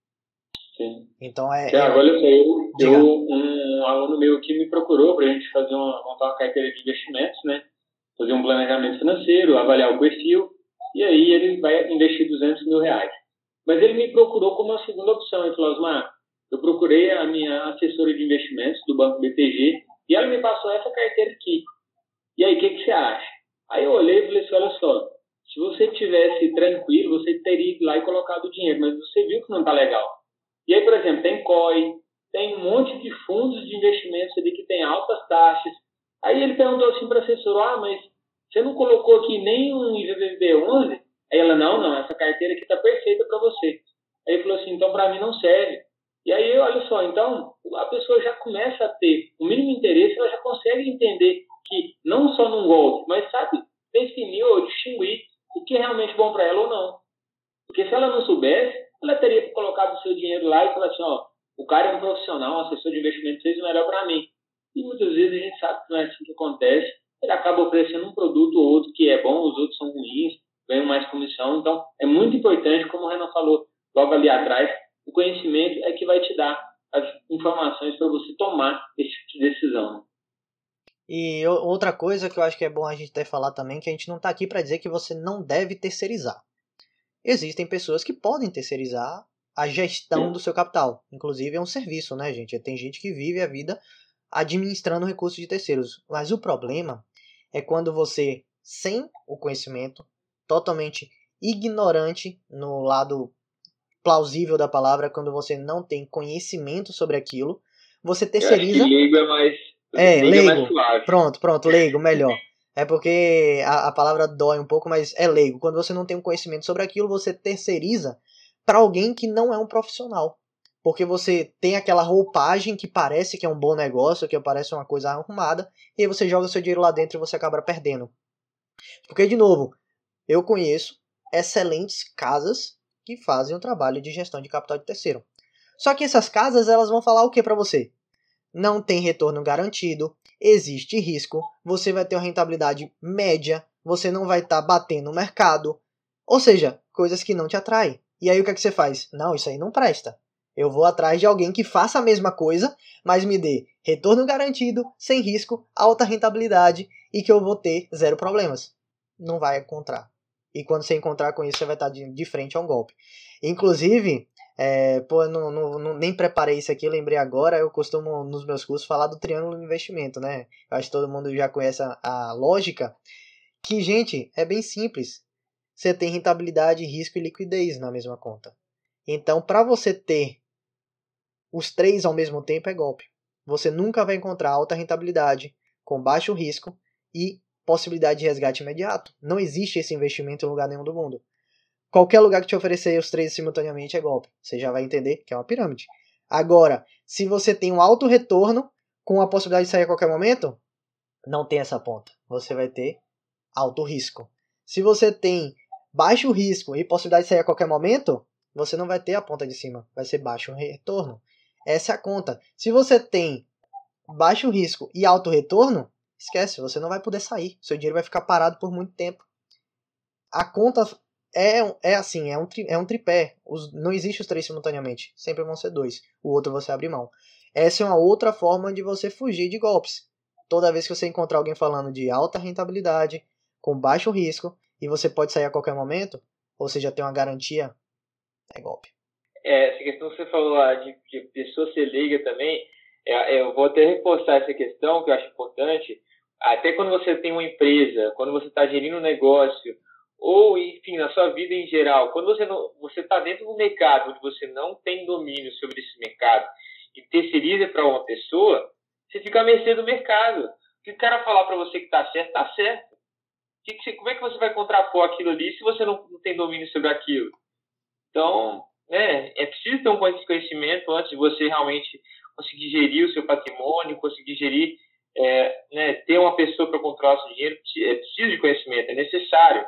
Sim. Então é... Tiago, olha só, eu, eu, um aluno meu aqui me procurou para a gente fazer uma, montar uma carteira de investimentos, né? Fazer um planejamento financeiro, avaliar o perfil. E aí ele vai investir duzentos mil reais. Mas ele me procurou como uma segunda opção. Ele falou, Osmar, eu procurei a minha assessora de investimentos do Banco B T G e ela me passou essa carteira aqui. E aí, o que, que você acha? Aí eu olhei e falei assim, olha só, se você tivesse tranquilo, você teria ido lá e colocado o dinheiro, mas você viu que não está legal. E aí, por exemplo, tem C O I, tem um monte de fundos de investimentos ali que tem altas taxas. Aí ele perguntou assim para a assessora, ah, mas você não colocou aqui nem um I V V B onze? Aí ela, não, não, essa carteira aqui está perfeita para você. Aí ele falou assim, então para mim não serve. E aí, olha só, então a pessoa já começa a ter o mínimo interesse, ela já consegue entender que não só num golpe, mas sabe definir ou distinguir o que é realmente bom para ela ou não. Porque se ela não soubesse, ela teria colocado o seu dinheiro lá e falado assim, ó, o cara é um profissional, um assessor de investimento, fez o melhor para mim. E muitas vezes a gente sabe que não é assim que acontece. Ele acaba oferecendo um produto ou outro que é bom, os outros são ruins, ganham mais comissão. Então, é muito importante, como o Renan falou logo ali atrás, o conhecimento é que vai te dar as informações para você tomar esse tipo de decisão. E outra coisa que eu acho que é bom a gente até falar também, que a gente não está aqui para dizer que você não deve terceirizar. Existem pessoas que podem terceirizar a gestão do seu capital. Inclusive é um serviço, né, gente? Tem gente que vive a vida administrando recursos de terceiros. Mas o problema é quando você, sem o conhecimento, totalmente ignorante no lado plausível da palavra, quando você não tem conhecimento sobre aquilo, você terceiriza... Eu acho que leigo é mais... É, leigo, leigo. É mais suave. Pronto, pronto, leigo, melhor. É porque a, a palavra dói um pouco, mas é leigo. Quando você não tem um conhecimento sobre aquilo, você terceiriza para alguém que não é um profissional. Porque você tem aquela roupagem que parece que é um bom negócio, que parece uma coisa arrumada, e aí você joga seu dinheiro lá dentro e você acaba perdendo. Porque, de novo, eu conheço excelentes casas que fazem o trabalho de gestão de capital de terceiro. Só que essas casas, elas vão falar o que para você? Não tem retorno garantido, existe risco, você vai ter uma rentabilidade média, você não vai estar tá batendo no mercado, ou seja, coisas que não te atraem. E aí o que é que você faz? Não, isso aí não presta. Eu vou atrás de alguém que faça a mesma coisa, mas me dê retorno garantido, sem risco, alta rentabilidade e que eu vou ter zero problemas. Não vai encontrar. E quando você encontrar com isso, você vai estar de, de frente a um golpe. Inclusive... É, pô, eu não, não, não, nem preparei isso aqui, eu lembrei agora. Eu costumo nos meus cursos falar do triângulo de investimento, né? Eu acho que todo mundo já conhece a, a lógica. Que, gente, é bem simples. Você tem rentabilidade, risco e liquidez na mesma conta. Então, para você ter os três ao mesmo tempo é golpe. Você nunca vai encontrar alta rentabilidade, com baixo risco e possibilidade de resgate imediato. Não existe esse investimento em lugar nenhum do mundo. Qualquer lugar que te oferecer os três simultaneamente é golpe. Você já vai entender que é uma pirâmide. Agora, se você tem um alto retorno com a possibilidade de sair a qualquer momento, não tem essa ponta. Você vai ter alto risco. Se você tem baixo risco e possibilidade de sair a qualquer momento, você não vai ter a ponta de cima. Vai ser baixo retorno. Essa é a conta. Se você tem baixo risco e alto retorno, esquece, você não vai poder sair. Seu dinheiro vai ficar parado por muito tempo. A conta... É, é assim, é um, tri, é um tripé. Os, não existe os três simultaneamente. Sempre vão ser dois. O outro você abre mão. Essa é uma outra forma de você fugir de golpes. Toda vez que você encontrar alguém falando de alta rentabilidade, com baixo risco, e você pode sair a qualquer momento, ou você já tem uma garantia, é golpe. É, essa questão que você falou lá de, de pessoa ser leiga também, é, eu vou até reforçar essa questão, que eu acho importante. Até quando você tem uma empresa, quando você está gerindo um negócio, ou, enfim, na sua vida em geral, quando você não, você está dentro do mercado, onde você não tem domínio sobre esse mercado e terceiriza para uma pessoa, você fica à mercê do mercado. Se o cara falar para você que está certo, está certo. Que que você, como é que você vai contrapor aquilo ali se você não, não tem domínio sobre aquilo? Então, né, é preciso ter um conhecimento antes de você realmente conseguir gerir o seu patrimônio, conseguir gerir, é, né, ter uma pessoa para controlar o seu dinheiro. É preciso de conhecimento, é necessário.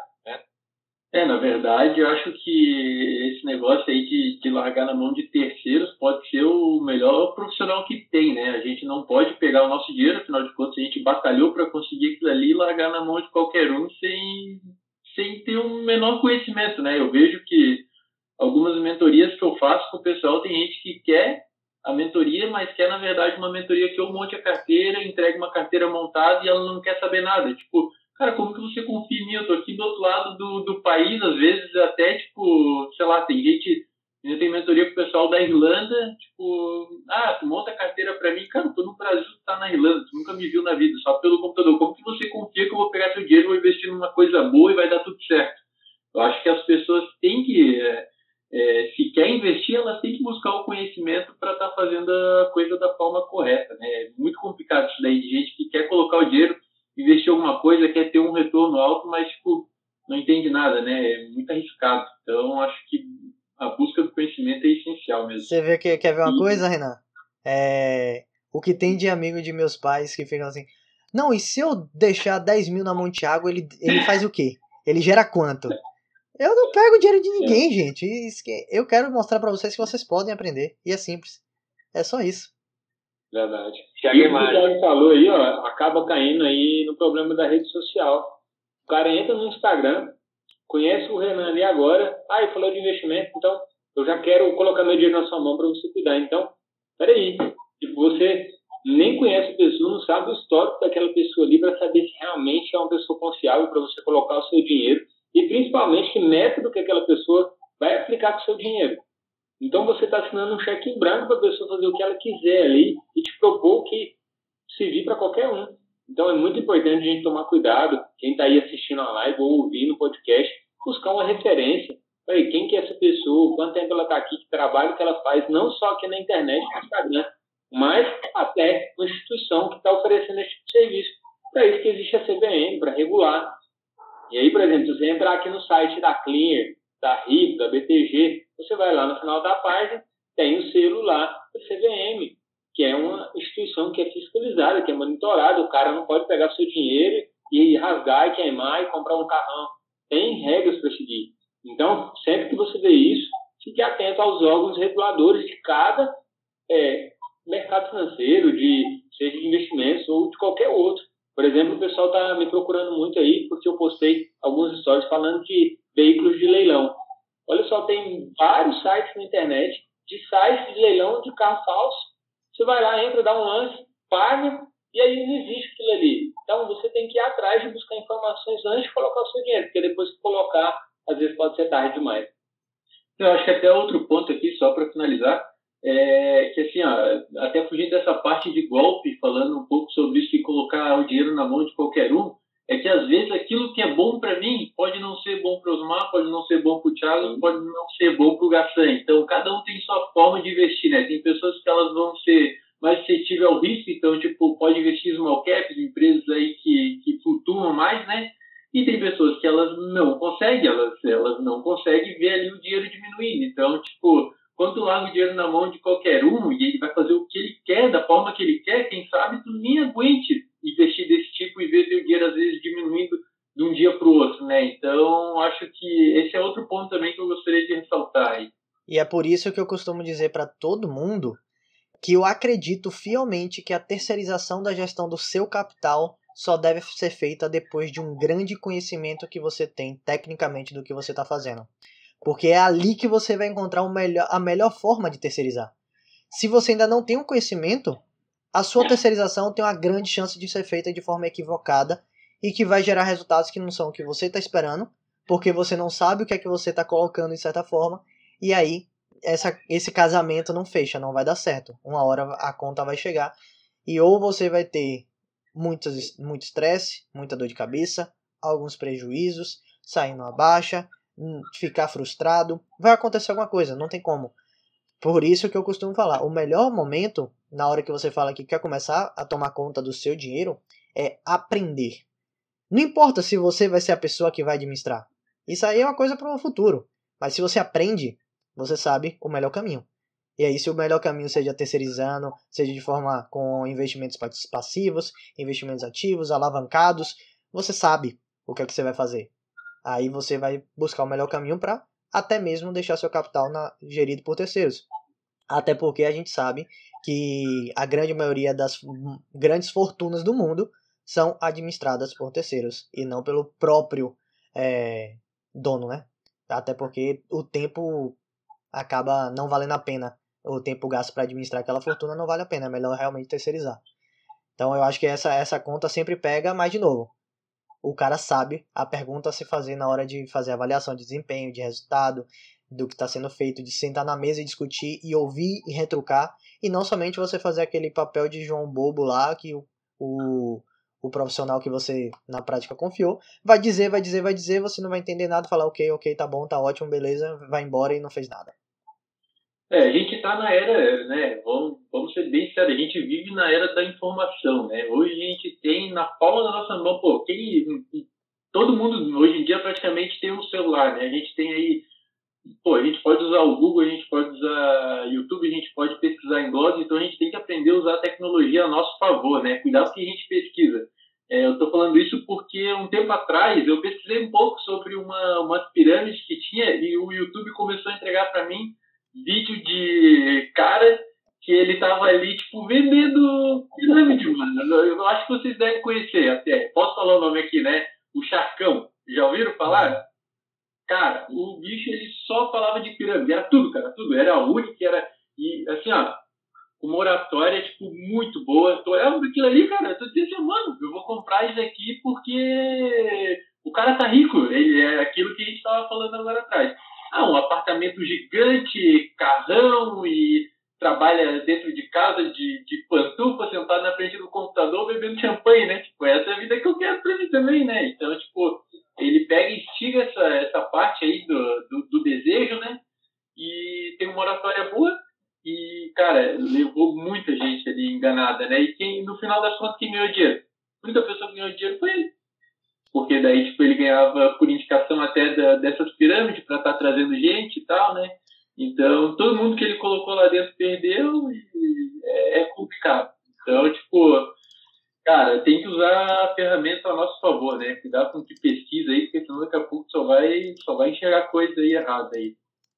É, na verdade, eu acho que esse negócio aí de, de largar na mão de terceiros pode ser o melhor profissional que tem, né? A gente não pode pegar o nosso dinheiro, afinal de contas, a gente batalhou para conseguir aquilo ali e largar na mão de qualquer um sem, sem ter um menor conhecimento, né? Eu vejo que algumas mentorias que eu faço com o pessoal, tem gente que quer a mentoria, mas quer, na verdade, uma mentoria que eu monte a carteira, entregue uma carteira montada e ela não quer saber nada. Tipo, cara, como que você confia em mim? Eu tô aqui do outro lado do, do país, às vezes até, tipo, sei lá, tem gente, eu tenho mentoria com o pessoal da Irlanda, tipo, ah, tu monta a carteira pra mim, cara, eu tô no Brasil, tu tá na Irlanda, tu nunca me viu na vida, só pelo computador. Como que você confia que eu vou pegar seu dinheiro, vou investir numa coisa boa e vai dar tudo certo? Eu acho que as pessoas têm que, é, é, se quer investir, elas têm que buscar o conhecimento para estar tá fazendo a coisa da forma correta, né? É muito complicado isso daí, de gente que quer colocar o dinheiro, investir alguma coisa, quer ter um retorno alto, mas, tipo, não entende nada, né? É muito arriscado. Então, acho que a busca do conhecimento é essencial mesmo. Você vê que, quer ver uma e... coisa, Renan? É, o que tem de amigo de meus pais que ficam assim, Não, e se eu deixar dez mil na mão de Thiago, ele, ele faz o quê? Ele gera quanto? Eu não pego dinheiro de ninguém, gente. Eu quero mostrar pra vocês que vocês podem aprender. E é simples. É só isso. Verdade. E o que o Thiago falou aí, ó, acaba caindo aí no problema da rede social. O cara entra no Instagram, conhece o Renan ali agora, ah, ele falou de investimento, então eu já quero colocar meu dinheiro na sua mão para você cuidar. Então, peraí, tipo, você nem conhece a pessoa, não sabe o histórico daquela pessoa ali para saber se realmente é uma pessoa confiável para você colocar o seu dinheiro e principalmente que método que aquela pessoa vai aplicar com o seu dinheiro. Então você está assinando um cheque em branco para a pessoa fazer o que ela quiser ali e te propor que servir para qualquer um. Então é muito importante a gente tomar cuidado, quem está aí assistindo a live ou ouvindo o podcast, buscar uma referência. Aí, quem que é essa pessoa, quanto tempo ela está aqui, que trabalho que ela faz, não só aqui na internet, no Instagram, mas até uma instituição que está oferecendo esse tipo de serviço. Para isso que existe a C V M, para regular. E aí, por exemplo, se você entrar aqui no site da Clear, da R I P, da B T G, você vai lá no final da página, tem o selo lá da C V M, que é uma instituição que é fiscalizada, que é monitorada. O cara não pode pegar seu dinheiro e rasgar e queimar e comprar um carrão. Tem regras para seguir. Então, sempre que você vê isso, fique atento aos órgãos reguladores de cada é, mercado financeiro, de, seja de investimentos ou de qualquer outro. Por exemplo, o pessoal está me procurando muito aí porque eu postei alguns stories falando de veículos de leilão. Olha só, tem vários sites na internet de sites de leilão de carro falso. Você vai lá, entra, dá um lance, paga, e aí não existe aquilo ali. Então, você tem que ir atrás de buscar informações antes de colocar o seu dinheiro, porque depois que colocar, às vezes pode ser tarde demais. Eu acho que até outro ponto aqui, só para finalizar, é que assim, ó, até fugindo dessa parte de golpe, falando um pouco sobre isso e colocar o dinheiro na mão de qualquer um, é que às vezes aquilo que é bom para mim pode não ser bom para o Osmar, pode não ser bom para o Thiago, pode não ser bom para o Gassan. Então, cada um tem sua forma de investir, né? Tem pessoas que elas vão ser mais suscetíveis ao risco, então, tipo, pode investir em small caps, empresas aí que, que flutuam mais, né? E tem pessoas que elas não conseguem, elas, elas não conseguem ver ali o dinheiro diminuindo. Então, tipo, quando tu larga o dinheiro na mão de qualquer um e ele vai fazer o que ele quer, da forma que ele quer, quem sabe tu nem aguente investir desse tipo e ver teu dinheiro às vezes diminuindo de um dia para o outro, né? Então, acho que esse é outro ponto também que eu gostaria de ressaltar aí. E é por isso que eu costumo dizer para todo mundo que eu acredito fielmente que a terceirização da gestão do seu capital só deve ser feita depois de um grande conhecimento que você tem tecnicamente do que você está fazendo. Porque é ali que você vai encontrar o melhor, a melhor forma de terceirizar. Se você ainda não tem um conhecimento, a sua terceirização tem uma grande chance de ser feita de forma equivocada e que vai gerar resultados que não são o que você está esperando, porque você não sabe o que é que você está colocando de certa forma, e aí essa, esse casamento não fecha, não vai dar certo. Uma hora a conta vai chegar e ou você vai ter muito estresse, muita dor de cabeça, alguns prejuízos, saindo a baixa, ficar frustrado, vai acontecer alguma coisa, não tem como. Por isso que eu costumo falar, o melhor momento, na hora que você fala que quer começar a tomar conta do seu dinheiro, é aprender. Não importa se você vai ser a pessoa que vai administrar. Isso aí é uma coisa para o futuro. Mas se você aprende, você sabe o melhor caminho. E aí, se o melhor caminho seja terceirizando, seja de forma com investimentos passivos, investimentos ativos, alavancados, você sabe o que é que você vai fazer. Aí você vai buscar o melhor caminho para até mesmo deixar seu capital na, gerido por terceiros. Até porque a gente sabe que a grande maioria das grandes fortunas do mundo são administradas por terceiros e não pelo próprio é, dono, né? Até porque o tempo acaba não valendo a pena. O tempo gasto para administrar aquela fortuna não vale a pena. É melhor realmente terceirizar. Então eu acho que essa, essa conta sempre pega, mas de novo, o cara sabe a pergunta a se fazer na hora de fazer a avaliação de desempenho, de resultado, do que está sendo feito, de sentar na mesa e discutir e ouvir e retrucar, e não somente você fazer aquele papel de João Bobo lá, que o, o, o profissional que você na prática confiou, vai dizer, vai dizer, vai dizer, você não vai entender nada, falar ok, ok, tá bom, tá ótimo, beleza, vai embora e não fez nada. É, a gente está na era, né, vamos, vamos ser bem sérios, a gente vive na era da informação, né, hoje a gente tem na palma da nossa mão, pô, quem, todo mundo hoje em dia praticamente tem um celular, né, a gente tem aí, pô, a gente pode usar o Google, a gente pode usar YouTube, a gente pode pesquisar em blogs, então a gente tem que aprender a usar a tecnologia a nosso favor, né, cuidar do que a gente pesquisa. É, eu estou falando isso porque um tempo atrás eu pesquisei um pouco sobre uma, umas pirâmides que tinha e o YouTube começou a entregar para mim vídeo de cara que ele estava ali, tipo, vendendo pirâmide, mano. Eu acho que vocês devem conhecer até. Posso falar o nome aqui, né? O Charcão. Já ouviram falar? Cara, o bicho, ele só falava de pirâmide. Era tudo, cara, tudo. Era único, era... E, assim, ó, uma oratória, tipo, muito boa. Eu tô olhando aquilo ali, cara, eu tô dizendo assim, mano, eu vou comprar isso aqui porque o cara tá rico. Ele é aquilo que a gente tava falando agora atrás. Ah, um apartamento gigante, carrão e trabalha dentro de casa de, de pantufa, sentado na frente do computador, bebendo champanhe, né? Tipo, essa é a vida que eu quero pra mim também, né? Então, tipo, ele pega e instiga essa, essa parte aí do, do, do desejo, né? E tem uma oratória boa e, cara, levou muita gente ali enganada, né? E quem, no final das contas, quem ganhou dinheiro? A única pessoa que ganhou dinheiro foi ele. Porque daí, tipo, ele ganhava por indicação até da, dessas pirâmides para estar tá trazendo gente e tal, né? Então, todo mundo que ele colocou lá dentro perdeu e é, é complicado. Então, tipo, cara, tem que usar a ferramenta a nosso favor, né? Cuidar com o que pesquisa aí, porque senão daqui a pouco só vai, só vai enxergar coisa aí errada aí.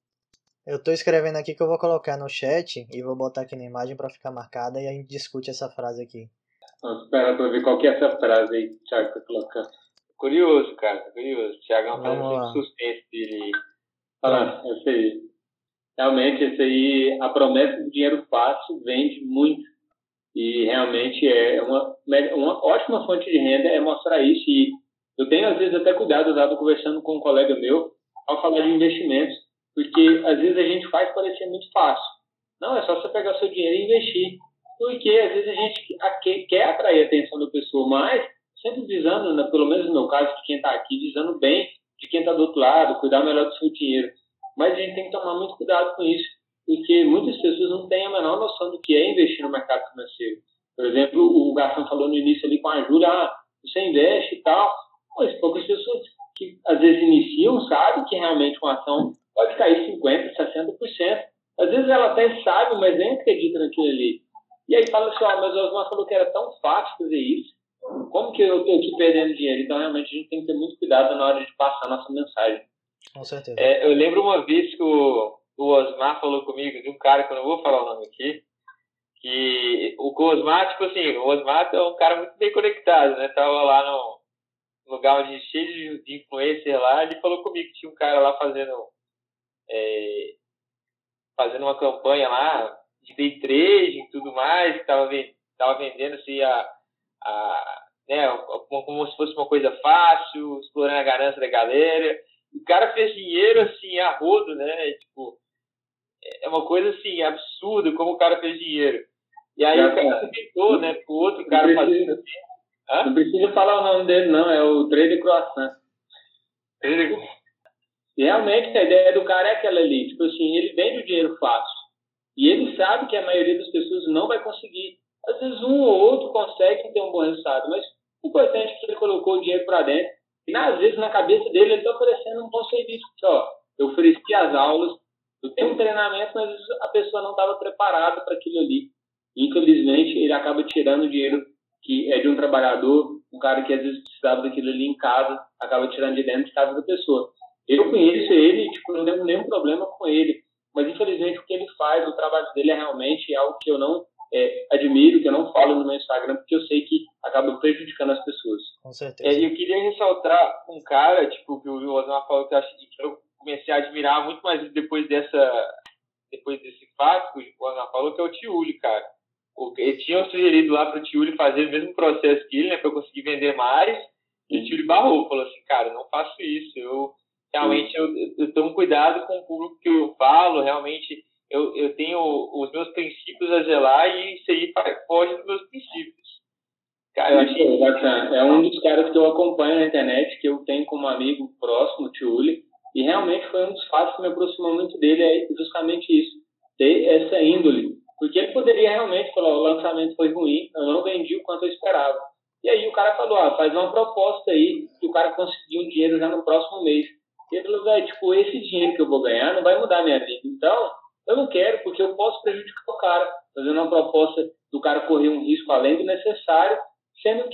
Eu tô escrevendo aqui que eu vou colocar no chat e vou botar aqui na imagem para ficar marcada e a gente discute essa frase aqui. Vamos esperar para ver qual que é essa frase aí, Thiago, tá colocando. Curioso, cara, curioso. O Thiagão fazendo Vamos lá. muito suspense dele. Olha lá, esse aí. Realmente, esse aí, a promessa do dinheiro fácil vende muito. E realmente é uma, uma ótima fonte de renda é mostrar isso. E eu tenho, às vezes, até cuidado. Eu estava conversando com um colega meu ao falar de investimentos, porque às vezes a gente faz parecer muito fácil. Não, é só você pegar seu dinheiro e investir. Porque às vezes a gente quer atrair a atenção da pessoa, mas sempre visando, né, pelo menos no meu caso, de quem está aqui, visando bem de quem está do outro lado, cuidar melhor do seu dinheiro. Mas a gente tem que tomar muito cuidado com isso, porque muitas pessoas não têm a menor noção do que é investir no mercado financeiro. Por exemplo, o Garçom falou no início ali com a Júlia, ah, você investe e tal, mas poucas pessoas que às vezes iniciam sabem que realmente uma ação pode cair cinquenta por cento, sessenta por cento. Às vezes ela até sabe, mas nem acredita naquilo ali. E aí fala assim, ó, mas o Osmar falou que era tão fácil fazer isso, como que eu estou aqui perdendo dinheiro? Então, realmente, a gente tem que ter muito cuidado na hora de passar a nossa mensagem. Com certeza. É, eu lembro uma vez que o, o Osmar falou comigo, de um cara que eu não vou falar o nome aqui, que o Osmar, tipo assim, o Osmar é um cara muito bem conectado, né? Tava lá no lugar onde cheio de, de influencer lá, ele falou comigo que tinha um cara lá fazendo, é, fazendo uma campanha lá de day trading e tudo mais, que tava, tava vendendo assim, a, a, né, como, como se fosse uma coisa fácil, explorando a ganância da galera. O cara fez dinheiro assim, a rodo, né? Tipo, é uma coisa assim, absurda como o cara fez dinheiro. E aí o cara tentou, né, pro outro cara fazendo assim. Hã? Não precisa falar o nome dele, não, é o Trader Croissant. E realmente a ideia do cara é aquela ali, tipo assim, ele vende o dinheiro fácil. E ele sabe que a maioria das pessoas não vai conseguir. Às vezes um ou outro consegue ter um bom resultado, mas o importante é que ele colocou o dinheiro para dentro. E às vezes na cabeça dele ele está oferecendo um bom serviço. Ó, eu ofereci as aulas, eu tenho um treinamento, mas a pessoa não estava preparada para aquilo ali. Infelizmente ele acaba tirando o dinheiro que é de um trabalhador, um cara que às vezes precisava daquilo ali em casa, acaba tirando de dentro de casa da pessoa. Eu conheço ele, tipo, não tenho nenhum problema com ele, mas infelizmente o que ele faz, o trabalho dele é realmente algo que eu não é, admiro, que eu não falo no meu Instagram, porque eu sei que acaba prejudicando as pessoas. Com certeza. É, eu queria ressaltar um cara, tipo, que o Osmar falou que eu, achei, que eu comecei a admirar muito mais depois dessa, depois desse fato que o Osmar falou, que é o Tiuli, cara. Eles tinham sugerido lá para o Tiuli fazer o mesmo processo que ele, né, para eu conseguir vender mais, e o Tiuli barrou, falou assim, cara, não faço isso, eu realmente eu, eu tomo cuidado com o público que eu falo, realmente eu, eu tenho os meus princípios a zelar e isso aí foge dos meus princípios. Cara, eu achei... É um dos caras que eu acompanho na internet, que eu tenho como amigo próximo, o Tiuli, e realmente foi um dos fatos que me aproximou muito dele, é justamente isso, ter essa índole. Porque ele poderia realmente falar, o lançamento foi ruim, eu não vendi o quanto eu esperava. E aí o cara falou, ah, faz uma proposta aí, que o cara conseguiu um dinheiro já no próximo mês. E ele falou, velho, tipo, esse dinheiro que eu vou ganhar não vai mudar a minha vida. Então, eu não quero, porque eu posso prejudicar o cara, fazendo uma proposta do cara correr um risco além do necessário, sendo que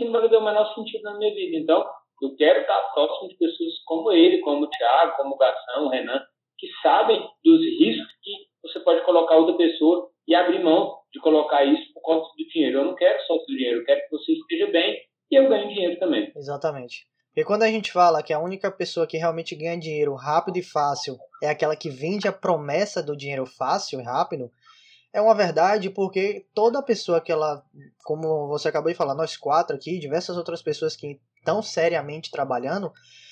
não vai fazer o menor sentido na minha vida. Então, eu quero estar próximo de pessoas como ele, como o Thiago, como o Gação, o Renan, que sabem dos riscos que você pode colocar outra pessoa e abrir mão de colocar isso por conta do dinheiro. Eu não quero só o seu dinheiro, eu quero que você esteja bem e eu ganhe dinheiro também. Exatamente. Porque quando a gente fala que a única pessoa que realmente ganha dinheiro rápido e fácil é aquela que vende a promessa do dinheiro fácil e rápido, é uma verdade, porque toda pessoa que ela, como você acabou de falar, nós quatro aqui, diversas outras pessoas que estão seriamente trabalhando,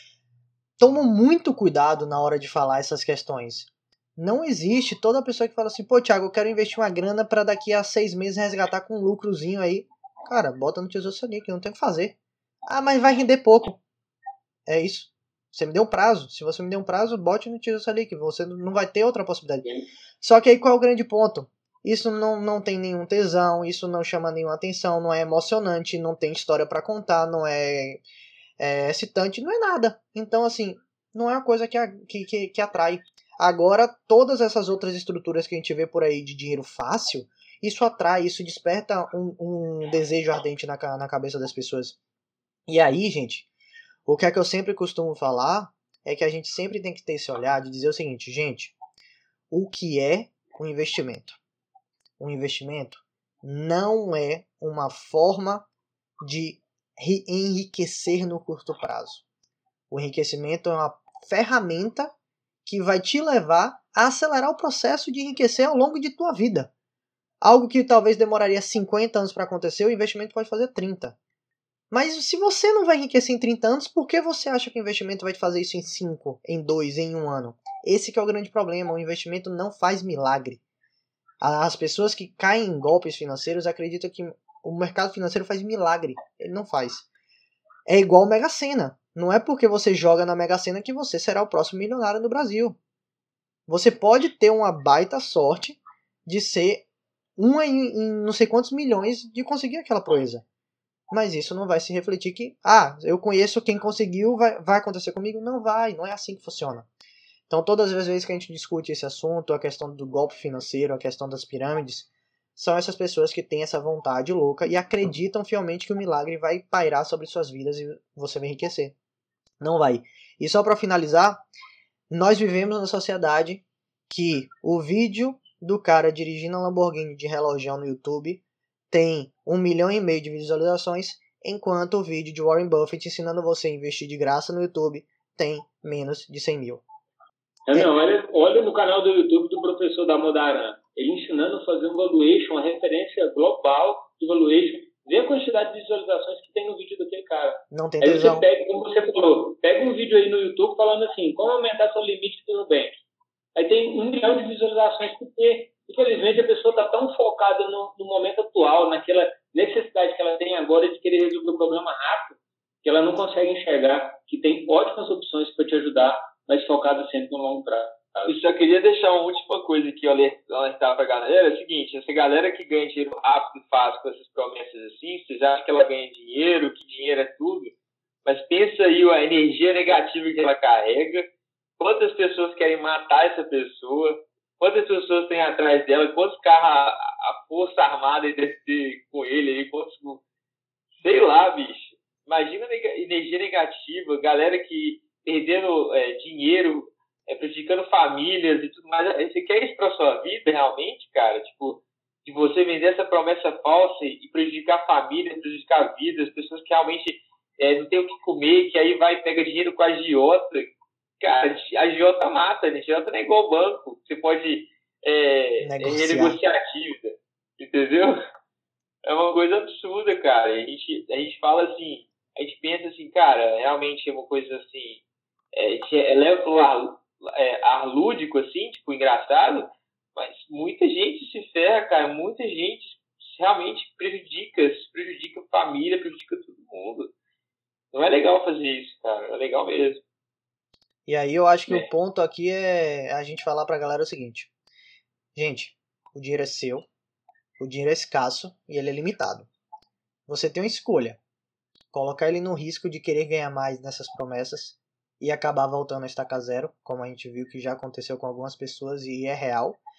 tomam muito cuidado na hora de falar essas questões. Não existe toda pessoa que fala assim, pô, Thiago, eu quero investir uma grana para daqui a seis meses resgatar com um lucrozinho aí. Cara, bota no Tesouro Selic, não tem o que fazer. Ah, mas vai render pouco. É isso. Você me deu um prazo. Se você me deu um prazo, bote no Tesouro Selic. Você não vai ter outra possibilidade. Só que aí qual é o grande ponto? Isso não, não tem nenhum tesão, isso não chama nenhuma atenção, não é emocionante, não tem história para contar, não é, é excitante, não é nada. Então, assim, não é uma coisa que, que, que, que atrai. Agora, todas essas outras estruturas que a gente vê por aí de dinheiro fácil, isso atrai, isso desperta um, um desejo ardente na, na cabeça das pessoas. E aí, gente, o que é que eu sempre costumo falar é que a gente sempre tem que ter esse olhar de dizer o seguinte, gente, o que é um investimento? Um investimento não é uma forma de enriquecer no curto prazo. O enriquecimento é uma ferramenta que vai te levar a acelerar o processo de enriquecer ao longo de tua vida. Algo que talvez demoraria cinquenta anos para acontecer, o investimento pode fazer trinta. Mas se você não vai enriquecer em trinta anos, por que você acha que o investimento vai fazer isso em cinco, em dois, em um ano? Esse que é o grande problema, o investimento não faz milagre. As pessoas que caem em golpes financeiros acreditam que o mercado financeiro faz milagre. Ele não faz. É igual Mega Sena. Não é porque você joga na Mega Sena que você será o próximo milionário no Brasil. Você pode ter uma baita sorte de ser um em, em não sei quantos milhões de conseguir aquela proeza. Mas isso não vai se refletir que, ah, eu conheço quem conseguiu, vai, vai acontecer comigo? Não vai, não é assim que funciona. Então, todas as vezes que a gente discute esse assunto, a questão do golpe financeiro, a questão das pirâmides, são essas pessoas que têm essa vontade louca e acreditam fielmente que o milagre vai pairar sobre suas vidas e você vai enriquecer. Não vai. E só para finalizar, nós vivemos numa sociedade que o vídeo do cara dirigindo a Lamborghini de relógio no YouTube tem um milhão e meio de visualizações, enquanto o vídeo de Warren Buffett ensinando você a investir de graça no YouTube tem menos de cem mil. É, não, olha, olha no canal do YouTube do professor da Modaran, ele ensinando a fazer um valuation, uma referência global de valuation. Vê a quantidade de visualizações que tem no vídeo daquele cara. Não tem aí tesão. Você pega, como você falou, pega um vídeo aí no YouTube falando assim, como aumentar seu limite do Nubank. Aí tem um milhão de visualizações, porque infelizmente a pessoa está tão focada no, no momento atual, naquela necessidade que ela tem agora de querer resolver o problema rápido, que ela não consegue enxergar que tem ótimas opções para te ajudar, mas focada sempre no longo prazo. Eu só queria deixar uma última coisa aqui, alertar pra galera, é o seguinte, essa galera que ganha dinheiro rápido e fácil com essas promessas assim, vocês acham que ela ganha dinheiro, que dinheiro é tudo, mas pensa aí a energia negativa que ela carrega, quantas pessoas querem matar essa pessoa, quantas pessoas tem atrás dela, quantos carros a, a força armada deve ter com ele aí, quantos, sei lá, bicho, imagina a energia negativa, galera que perdendo é, dinheiro, é, prejudicando famílias e tudo mais. Você quer isso pra sua vida, realmente, cara? Tipo, de você vender essa promessa falsa e prejudicar a família, prejudicar a vida, as pessoas que realmente é, não tem o que comer, que aí vai e pega dinheiro com a agiota. Cara, a agiota mata, a agiota não é igual ao banco. Você pode é, renegociar a dívida, entendeu? É uma coisa absurda, cara. A gente, a gente fala assim, a gente pensa assim, cara, realmente é uma coisa assim, é, é leva pro ar, é, ar lúdico, assim, tipo, engraçado, mas muita gente se ferra, cara, muita gente realmente prejudica, prejudica a família, prejudica todo mundo. Não é legal fazer isso, cara, é legal mesmo. E aí eu acho que é. o ponto aqui é a gente falar pra galera o seguinte, gente, o dinheiro é seu, o dinheiro é escasso e ele é limitado. Você tem uma escolha, colocar ele no risco de querer ganhar mais nessas promessas e acabar voltando a estaca zero, como a gente viu que já aconteceu com algumas pessoas e é real.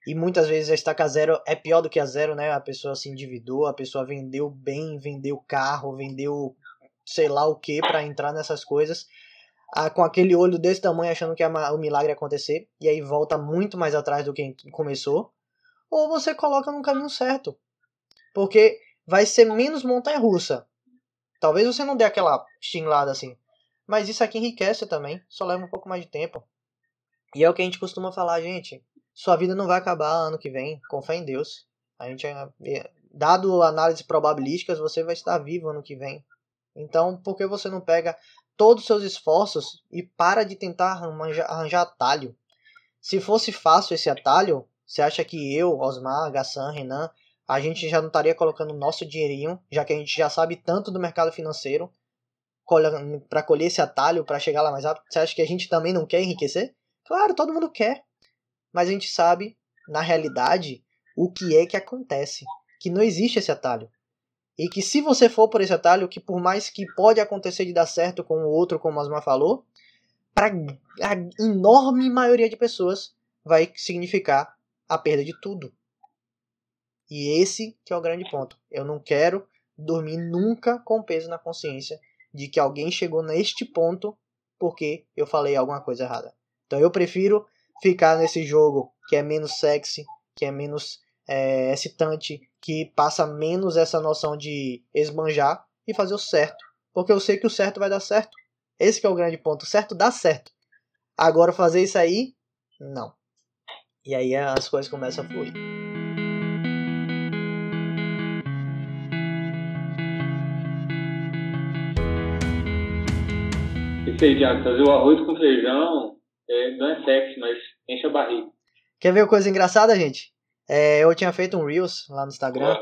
E muitas vezes a estaca zero é pior do que a zero, né? A pessoa se endividou, a pessoa vendeu bem, vendeu carro, vendeu sei lá o que para entrar nessas coisas, ah, com aquele olho desse tamanho achando que é o milagre ia acontecer, e aí volta muito mais atrás do que começou. Ou você coloca no caminho certo, porque vai ser menos montanha-russa. Talvez você não dê aquela estilada assim, mas isso aqui enriquece também, só leva um pouco mais de tempo. E é o que a gente costuma falar, gente. Sua vida não vai acabar ano que vem, com fé em Deus. A gente, dado análises probabilísticas, você vai estar vivo ano que vem. Então, por que você não pega todos os seus esforços e para de tentar arranjar, arranjar atalho? Se fosse fácil esse atalho, você acha que eu, Osmar, Gassan, Renan, a gente já não estaria colocando nosso dinheirinho, já que a gente já sabe tanto do mercado financeiro, para colher esse atalho, para chegar lá mais rápido? Você acha que a gente também não quer enriquecer? Claro, todo mundo quer. Mas a gente sabe, na realidade, o que é que acontece. Que não existe esse atalho. E que se você for por esse atalho, que por mais que pode acontecer de dar certo com o outro, como o Osmar falou, para a enorme maioria de pessoas vai significar a perda de tudo. E esse que é o grande ponto. Eu não quero dormir nunca com peso na consciência de que alguém chegou neste ponto porque eu falei alguma coisa errada. Então eu prefiro ficar nesse jogo que é menos sexy, que é menos é, excitante, que passa menos essa noção de esbanjar e fazer o certo. Porque eu sei que o certo vai dar certo. Esse que é o grande ponto. O certo dá certo. Agora fazer isso aí, não. E aí as coisas começam a fluir. Isso aí, Thiago, fazer o arroz com feijão é, não é sexy, mas enche a barriga. Quer ver uma coisa engraçada, gente? É, eu tinha feito um Reels lá no Instagram,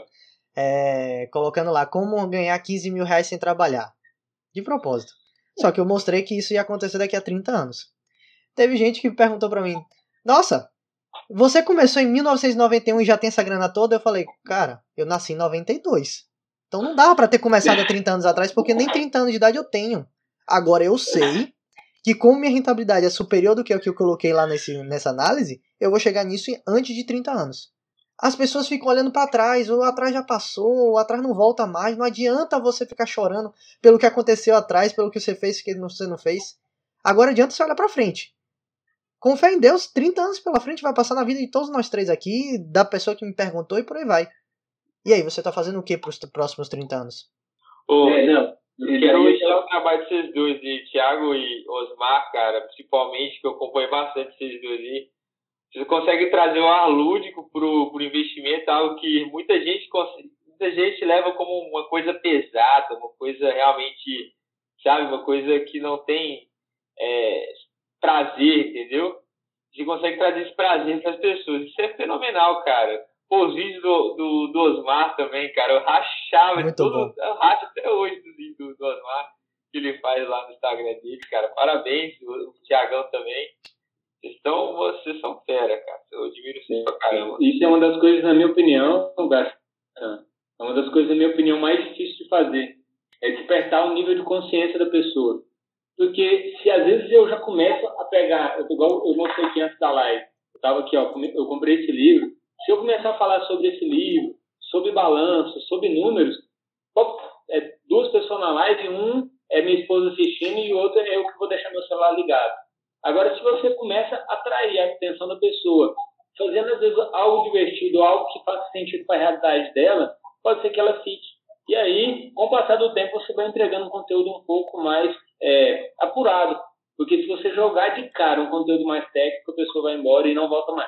é, colocando lá como ganhar quinze mil reais sem trabalhar. De propósito. Só que eu mostrei que isso ia acontecer daqui a trinta anos. Teve gente que perguntou pra mim, nossa, você começou em mil novecentos e noventa e um e já tem essa grana toda? Eu falei, cara, eu nasci em noventa e dois. Então não dá pra ter começado há trinta anos atrás, porque nem trinta anos de idade eu tenho. Agora eu sei que como minha rentabilidade é superior do que o que eu coloquei lá nesse, nessa análise, eu vou chegar nisso antes de trinta anos. As pessoas ficam olhando pra trás, o atrás já passou, o atrás não volta mais, não adianta você ficar chorando pelo que aconteceu atrás, pelo que você fez e que você não fez. Agora adianta você olhar pra frente. Com fé em Deus, trinta anos pela frente vai passar na vida de todos nós três aqui, da pessoa que me perguntou e por aí vai. E aí, você tá fazendo o que pros próximos trinta anos? Ô, é, não. Eu quero elogiar o trabalho de vocês dois, de Thiago e Osmar, cara, principalmente, que eu acompanho bastante vocês dois aí. Vocês conseguem trazer um ar lúdico pro, pro investimento, algo que muita gente, muita gente leva como uma coisa pesada, uma coisa realmente, sabe, uma coisa que não tem é, prazer, entendeu? Você consegue trazer esse prazer para as pessoas. Isso é fenomenal, cara. Pô, os vídeos do, do, do Osmar também, cara, eu rachava. Muito todo, bom. Eu racho até hoje do vídeo do, do Osmar, que ele faz lá no Instagram dele, cara. Parabéns, o, o Thiagão também. Então, vocês são fera, cara. Eu admiro vocês pra caramba. Isso é uma das coisas, na minha opinião, Gaston, é uma das coisas, na minha opinião, mais difíceis de fazer. É despertar o nível de consciência da pessoa. Porque se às vezes eu já começo a pegar, igual eu mostrei aqui antes da live, eu tava aqui, ó, eu comprei esse livro. Se eu começar a falar sobre esse livro, sobre balanço, sobre números, é, duas pessoas na live, um é minha esposa assistindo e o outro é eu que vou deixar meu celular ligado. Agora, se você começa a atrair a atenção da pessoa, fazendo às vezes algo divertido, algo que faça sentido para a realidade dela, pode ser que ela fique. E aí, com o passar do tempo, você vai entregando um conteúdo um pouco mais é, apurado. Porque se você jogar de cara um conteúdo mais técnico, a pessoa vai embora e não volta mais.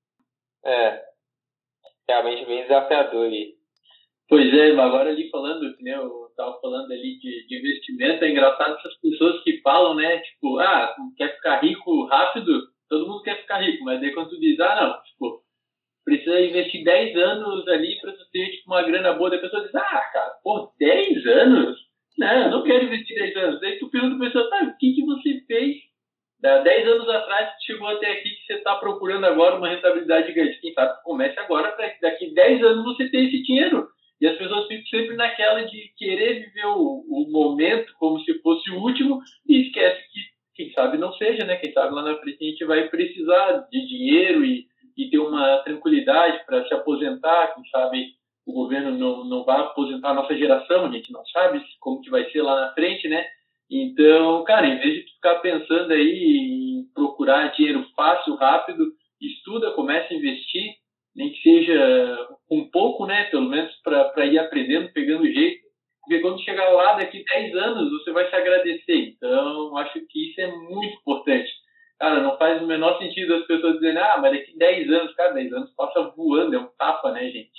É, realmente bem desafiador aí. Pois é, agora ali falando, né, eu estava falando ali de, de investimento, é engraçado essas pessoas que falam, né, tipo, ah, quer ficar rico rápido? Todo mundo quer ficar rico, mas daí quando tu diz, ah, não, tipo, precisa investir dez anos ali para tu ter, tipo, uma grana boa, daí a pessoa diz, ah, cara, pô, dez anos? Não, eu não quero investir dez anos. Daí tu pergunta pra pessoa, tá, o que que você fez dez anos atrás que chegou até aqui que você está procurando agora uma rentabilidade gigante? Quem sabe comece agora para que daqui dez anos você tenha esse dinheiro. E as pessoas ficam sempre naquela de querer viver o, o momento como se fosse o último e esquece que, quem sabe não seja, né? Quem sabe lá na frente a gente vai precisar de dinheiro e e ter uma tranquilidade para se aposentar, quem sabe o governo não, não vai aposentar a nossa geração, a gente não sabe como que vai ser lá na frente, né? Então, cara, em vez de ficar pensando aí em procurar dinheiro fácil, rápido, estuda, começa a investir, nem que seja um pouco, né? Pelo menos para ir aprendendo, pegando jeito, porque quando chegar lá daqui dez anos, você vai se agradecer. Então, acho que isso é muito importante. Cara, não faz o menor sentido as pessoas dizerem, ah, mas daqui dez anos, cara, dez anos passa voando, é um tapa, né, gente?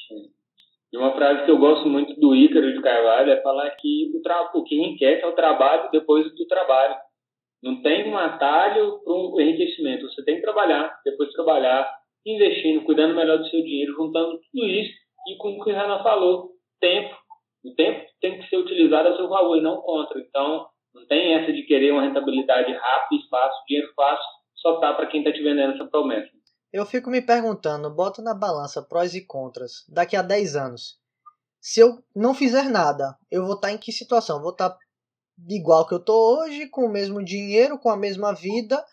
E uma frase que eu gosto muito do Ícaro de Carvalho é falar que o, tra... o que enriquece é o trabalho depois do trabalho. Não tem um atalho para o enriquecimento. Você tem que trabalhar, depois de trabalhar, investindo, cuidando melhor do seu dinheiro, juntando tudo isso. E como o que o Renan falou, tempo. O tempo tem que ser utilizado a seu favor e não contra. Então, não tem essa de querer uma rentabilidade rápida e fácil, dinheiro fácil, só tá para quem está te vendendo essa promessa. Eu fico me perguntando, bota na balança prós e contras, daqui a dez anos. Se eu não fizer nada, eu vou estar em que situação? Vou estar igual que eu tô hoje, com o mesmo dinheiro, com a mesma vida,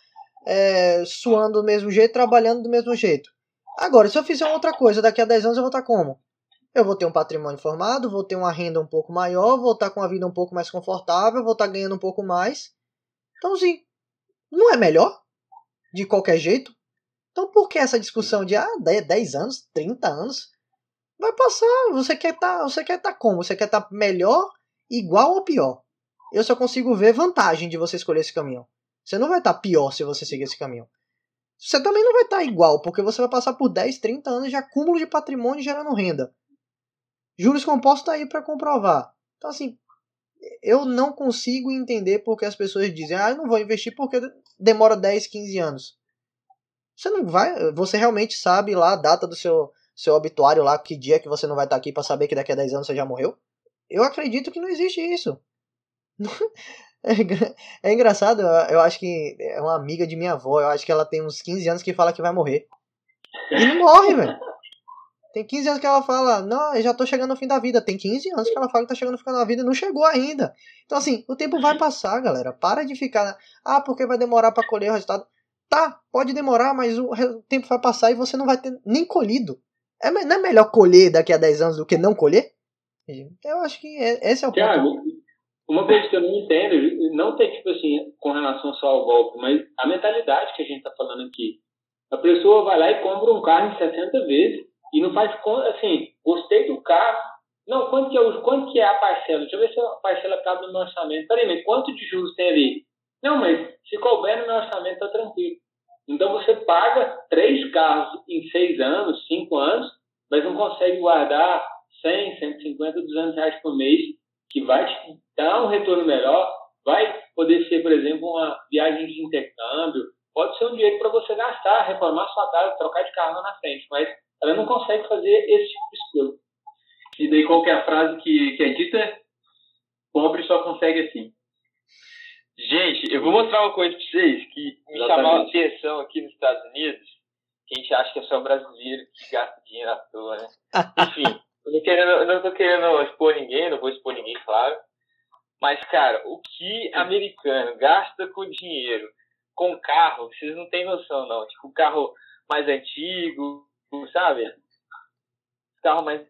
é, suando do mesmo jeito, trabalhando do mesmo jeito. Agora, se eu fizer outra coisa, daqui a dez anos eu vou estar como? Eu vou ter um patrimônio formado, vou ter uma renda um pouco maior, vou estar com a vida um pouco mais confortável, vou estar ganhando um pouco mais. Então, sim, não é melhor? De qualquer jeito? Então por que essa discussão de ah, dez anos, trinta anos? Vai passar, você quer estar, você quer estar como? Você quer estar melhor, igual ou pior? Eu só consigo ver vantagem de você escolher esse caminho. Você não vai estar pior se você seguir esse caminho. Você também não vai estar igual, porque você vai passar por dez, trinta anos de acúmulo de patrimônio gerando renda. Juros compostos está aí para comprovar. Então assim, eu não consigo entender porque as pessoas dizem ah, eu não vou investir porque demora dez, quinze anos. Você não vai, você realmente sabe lá a data do seu, seu obituário lá, que dia que você não vai estar aqui para saber que daqui a dez anos você já morreu? Eu acredito que não existe isso. É, é engraçado, eu, eu acho que é uma amiga de minha avó, eu acho que ela tem uns quinze anos que fala que vai morrer. E não morre, velho. Tem quinze anos que ela fala, não, eu já tô chegando no fim da vida. Tem quinze anos que ela fala que tá chegando no fim da vida e não chegou ainda. Então assim, o tempo vai passar, galera. Para de ficar, ah, porque vai demorar para colher o resultado. Tá, pode demorar, mas o tempo vai passar e você não vai ter nem colhido. É, não é melhor colher daqui a dez anos do que não colher? Eu acho que esse é o Thiago, ponto. Uma coisa que eu não entendo, não tem tipo assim, com relação só ao golpe, mas a mentalidade que a gente tá falando aqui. A pessoa vai lá e compra um carro em sessenta vezes e não faz conta, assim, gostei do carro. Não, quanto que é, o, quanto que é a parcela? Deixa eu ver se a parcela cabe no meu orçamento. Peraí, mas quanto de juros tem ali? Não, mas se couber no meu orçamento, tá tranquilo. Então você paga três carros em seis anos, cinco anos, mas não consegue guardar cem, cento e cinquenta, duzentos reais por mês, que vai te dar um retorno melhor. Vai poder ser, por exemplo, uma viagem de intercâmbio, pode ser um dinheiro para você gastar, reformar sua casa, trocar de carro lá na frente, mas ela não consegue fazer esse tipo de escolha. E daí qual que é a frase que, que é dita? Pobre só consegue assim. Gente, eu vou mostrar uma coisa pra vocês que me chamou a atenção aqui nos Estados Unidos, que a gente acha que é só brasileiro que gasta dinheiro à toa, né? Enfim, eu não, querendo, eu não tô querendo expor ninguém, não vou expor ninguém, claro. Mas, cara, o que americano gasta com dinheiro, com carro, vocês não têm noção, não. Tipo, o carro mais antigo, sabe? Carro mais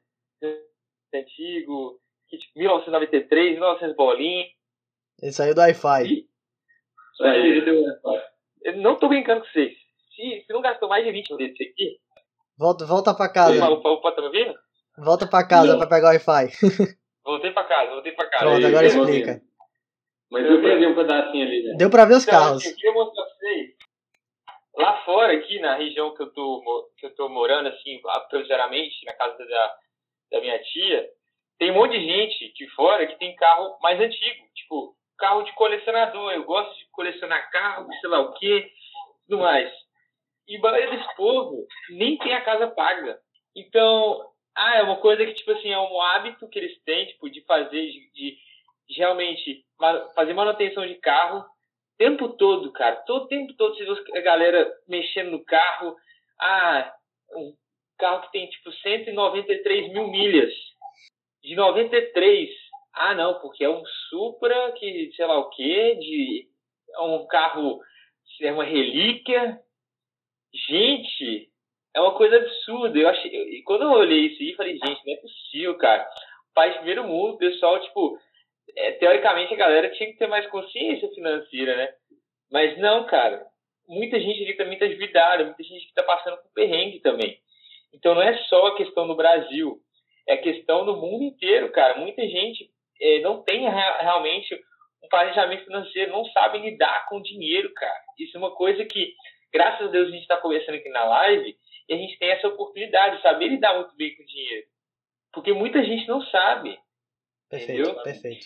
antigo, que, tipo, mil novecentos e noventa e três, mil e novecentos bolinha. Ele saiu do Wi-Fi. Isso aí, já deu Wi-Fi. Eu não tô brincando com vocês. Se, se não gastou mais de vinte desse aqui... Volta, volta pra casa. Opa, opa, tá me ouvindo? Volta pra casa não. pra pegar o Wi-Fi. Voltei pra casa, voltei pra casa. Pronto, agora explica. Mas deu pra ver um pedacinho ali, né? Deu pra ver os então, carros. Assim, eu queria mostrar pra vocês. Lá fora, aqui na região que eu tô, que eu tô morando, assim, provisoriamente, na casa da, da minha tia, tem um monte de gente de fora que tem carro mais antigo. Tipo, carro de colecionador. Eu gosto de colecionar carro, sei lá o quê, tudo mais. E a maioria desse povo nem tem a casa paga. Então, ah, é uma coisa que, tipo assim, é um hábito que eles têm, tipo, de fazer, de, de, de realmente fazer manutenção de carro o tempo todo, cara. Todo tempo todo você vê a galera mexendo no carro. Ah, um carro que tem, tipo, cento e noventa e três mil milhas. De noventa e três. Ah, não, porque é um Supra que, sei lá o quê, de é um carro, é uma relíquia. Gente, é uma coisa absurda. Eu achei, e quando eu olhei isso aí, falei, gente, não é possível, cara. País primeiro mundo, o pessoal, tipo, é, teoricamente a galera tinha que ter mais consciência financeira, né? Mas não, cara. Muita gente aqui também tá endividada, muita gente que tá passando por perrengue também. Então não é só a questão do Brasil, é a questão do mundo inteiro, cara. Muita gente é, não tem rea- realmente um planejamento financeiro, não sabe lidar com dinheiro, cara. Isso é uma coisa que, graças a Deus, a gente está conversando aqui na live e a gente tem essa oportunidade de saber lidar muito bem com o dinheiro. Porque muita gente não sabe. Perfeito, Entendeu? perfeito.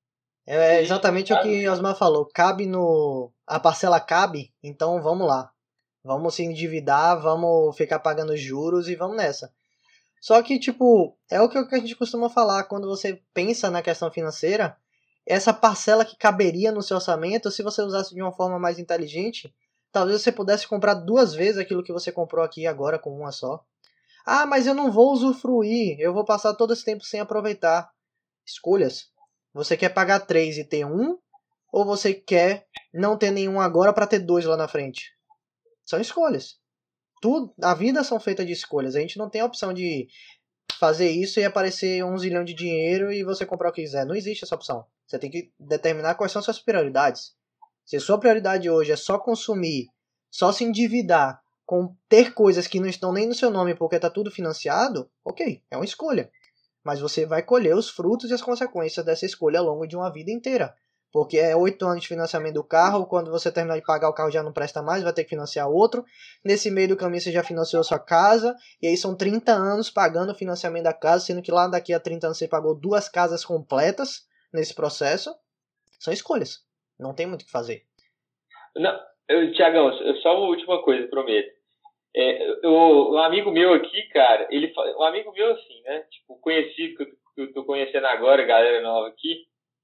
É exatamente o que Osmar falou. Cabe no... A parcela cabe, então vamos lá. Vamos se endividar, vamos ficar pagando juros e vamos nessa. Só que, tipo, é o que a gente costuma falar. Quando você pensa na questão financeira, essa parcela que caberia no seu orçamento, se você usasse de uma forma mais inteligente, talvez você pudesse comprar duas vezes aquilo que você comprou aqui agora com uma só. Ah, mas eu não vou usufruir, eu vou passar todo esse tempo sem aproveitar. Escolhas. Você quer pagar três e ter um? Ou você quer não ter nenhum agora para ter dois lá na frente? São escolhas. Tudo, a vida são feitas de escolhas. A gente não tem a opção de fazer isso e aparecer um zilhão de dinheiro e você comprar o que quiser. Não existe essa opção. Você tem que determinar quais são suas prioridades. Se a sua prioridade hoje é só consumir, só se endividar, com ter coisas que não estão nem no seu nome porque está tudo financiado, ok, é uma escolha. Mas você vai colher os frutos e as consequências dessa escolha ao longo de uma vida inteira. Porque é oito anos de financiamento do carro, quando você terminar de pagar o carro já não presta mais, vai ter que financiar outro. Nesse meio do caminho você já financiou sua casa, e aí são trinta anos pagando o financiamento da casa, sendo que lá daqui a trinta anos você pagou duas casas completas nesse processo. São escolhas, não tem muito o que fazer. Não, eu, Tiagão, só uma última coisa, prometo. É, eu, um amigo meu aqui, cara, ele, um amigo meu assim, né, tipo, conhecido, que eu, que eu tô conhecendo agora, galera nova aqui,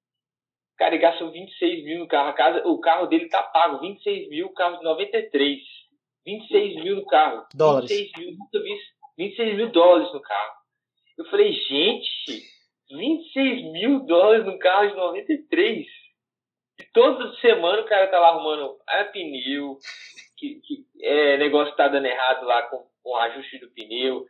cara, ele gastou vinte e seis mil no carro, a casa, o carro dele tá pago, vinte e seis mil, carro de noventa e três, vinte e seis mil no carro, dólares. vinte e seis mil, nunca vi isso, vinte e seis mil dólares no carro. Eu falei, gente, vinte e seis mil dólares no carro de noventa e três, e toda semana o cara tá lá arrumando a pneu, que, que é, negócio tá dando errado lá com, com o ajuste do pneu,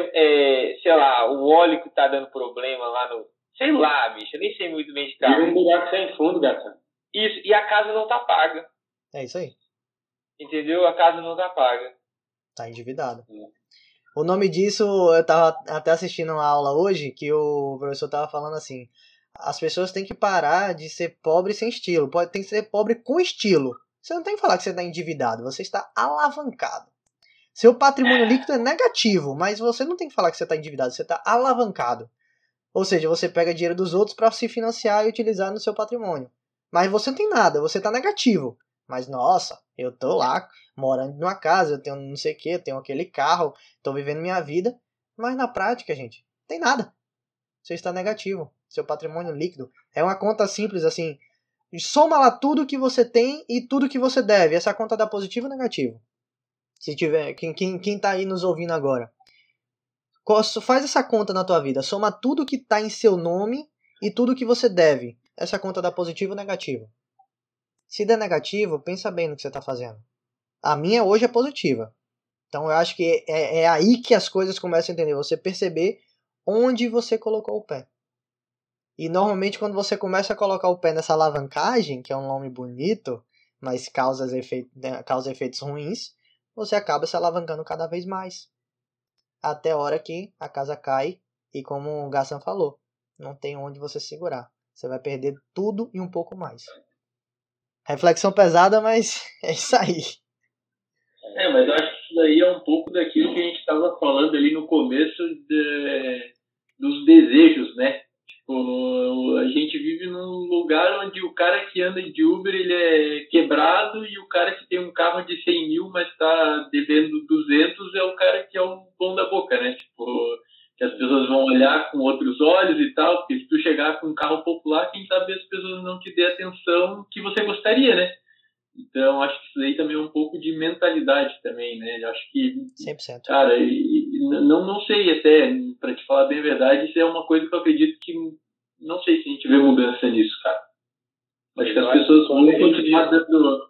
é, é, sei lá, o óleo que tá dando problema lá no, sei lá, bicho, eu nem sei muito bem de carro. E um buraco sem fundo, gatão. Isso, e a casa não tá paga. É isso aí. Entendeu? A casa não tá paga. Tá endividado. Hum. O nome disso, eu tava até assistindo uma aula hoje, que o professor tava falando assim, as pessoas têm que parar de ser pobre sem estilo, pode, tem que ser pobre com estilo. Você não tem que falar que você está endividado, você está alavancado. Seu patrimônio líquido é negativo, mas você não tem que falar que você está endividado, você está alavancado. Ou seja, você pega dinheiro dos outros para se financiar e utilizar no seu patrimônio. Mas você não tem nada, você está negativo. Mas nossa, eu tô lá morando numa casa, eu tenho não sei o que, eu tenho aquele carro, tô vivendo minha vida. Mas na prática, gente, não tem nada. Você está negativo. Seu patrimônio líquido é uma conta simples assim. Soma lá tudo que você tem e tudo que você deve. Essa conta dá positivo ou negativo? Se tiver, quem, quem, quem tá aí nos ouvindo agora, faz essa conta na tua vida. Soma tudo que tá em seu nome e tudo que você deve. Essa conta dá positivo ou negativo? Se der negativo, pensa bem no que você tá fazendo. A minha hoje é positiva. Então eu acho que é, é aí que as coisas começam a entender. Você perceber onde você colocou o pé. E normalmente quando você começa a colocar o pé nessa alavancagem, que é um nome bonito, mas causa, efeito, causa efeitos ruins, você acaba se alavancando cada vez mais. Até a hora que a casa cai e, como o Gassan falou, não tem onde você segurar. Você vai perder tudo e um pouco mais. Reflexão pesada, mas é isso aí. É, mas eu acho que isso daí é um pouco daquilo que a gente estava falando ali no começo de, dos desejos, né? Tipo, a gente vive num lugar onde o cara que anda de Uber, ele é quebrado, e o cara que tem um carro de cem mil, mas está devendo duzentos, é o cara que é o bom da boca, né? Tipo, que as pessoas vão olhar com outros olhos e tal, porque se tu chegar com um carro popular, quem sabe as pessoas não te dê a atenção que você gostaria, né? Então, acho que isso aí também é um pouco de mentalidade também, né? Acho que, cem por cento. Cara, não, não sei até, para te falar bem a verdade, isso é uma coisa que eu acredito que, não sei se a gente vê mudança nisso, cara. Acho que as pessoas vão continuar dando,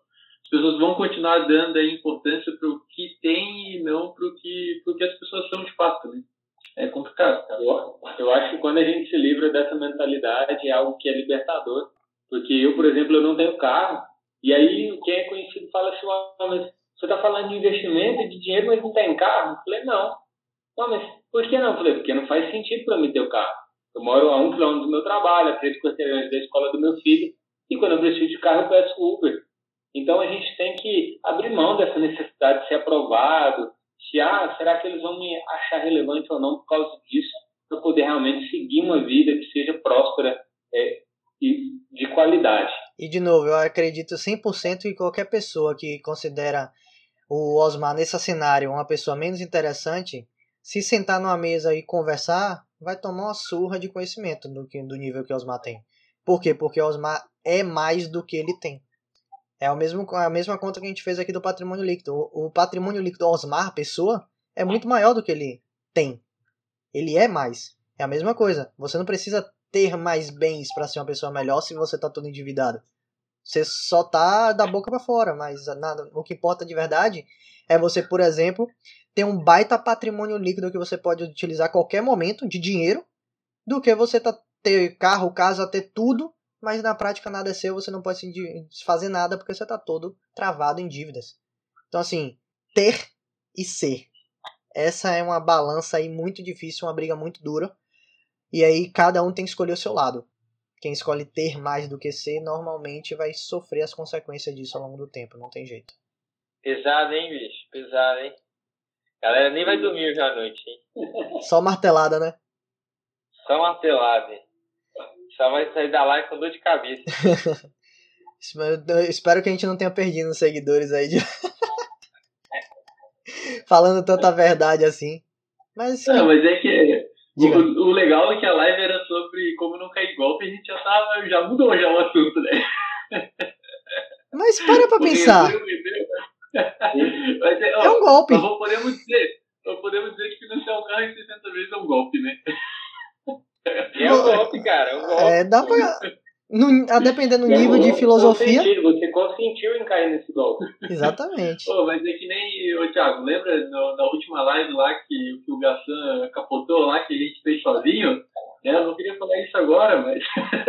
as pessoas vão continuar dando a importância para o que tem e não para o que, que as pessoas são de fato, né? É complicado, cara. Eu, eu acho que quando a gente se livra dessa mentalidade é algo que é libertador. Porque eu, por exemplo, eu não tenho carro. E aí quem é conhecido fala assim, oh, mas você está falando de investimento e de dinheiro, mas não tem carro? Eu falei, não. Não, mas por que não? Eu falei, porque não faz sentido para mim ter o carro. Eu moro a um quilômetro do meu trabalho, a três quarteirões da escola do meu filho. E quando eu preciso de carro, eu peço Uber. Então a gente tem que abrir mão dessa necessidade de ser aprovado. Se, ah, será que eles vão me achar relevante ou não por causa disso, para poder realmente seguir uma vida que seja próspera é, e de qualidade. E de novo, eu acredito cem por cento que qualquer pessoa que considera o Osmar nesse cenário uma pessoa menos interessante, se sentar numa mesa e conversar, vai tomar uma surra de conhecimento do, que, do nível que o Osmar tem. Por quê? Porque o Osmar é mais do que ele tem. É o mesmo, a mesma conta que a gente fez aqui do patrimônio líquido. O, o patrimônio líquido do Osmar, pessoa, é muito maior do que ele tem. Ele é mais. É a mesma coisa. Você não precisa ter mais bens para ser uma pessoa melhor se você está todo endividado. Você só tá da boca para fora, mas nada, o que importa de verdade é você, por exemplo, ter um baita patrimônio líquido que você pode utilizar a qualquer momento de dinheiro, do que você tá, ter carro, casa, ter tudo, mas na prática nada é seu, você não pode fazer nada porque você está todo travado em dívidas. Então assim, ter e ser. Essa é uma balança aí muito difícil, uma briga muito dura. E aí cada um tem que escolher o seu lado. Quem escolhe ter mais do que ser, normalmente vai sofrer as consequências disso ao longo do tempo, não tem jeito. Pesado, hein, bicho? Pesado, hein? Galera nem vai dormir hoje à noite, hein? Só martelada, né? Só martelada, hein? Só vai sair da live com dor de cabeça. Espero que a gente não tenha perdido os seguidores aí de... falando tanta verdade assim. Mas, não, mas é que o, o legal é que a live era sobre como não cair golpe, a gente já tava, já mudou já o assunto, né? Mas para pra pensar. Mas é, ó, é um golpe. Nós podemos dizer, nós podemos dizer que financiar um carro em sessenta vezes é um golpe, né? É um golpe, cara, é um golpe. É, dá pra... No, a depender do nível é, de filosofia... Você consentiu em cair nesse golpe. Exatamente. Oh, mas é que nem... Ô, Thiago, lembra no, na última live lá que, que o Gassan capotou lá, que a gente fez sozinho? É, eu não queria falar isso agora, mas...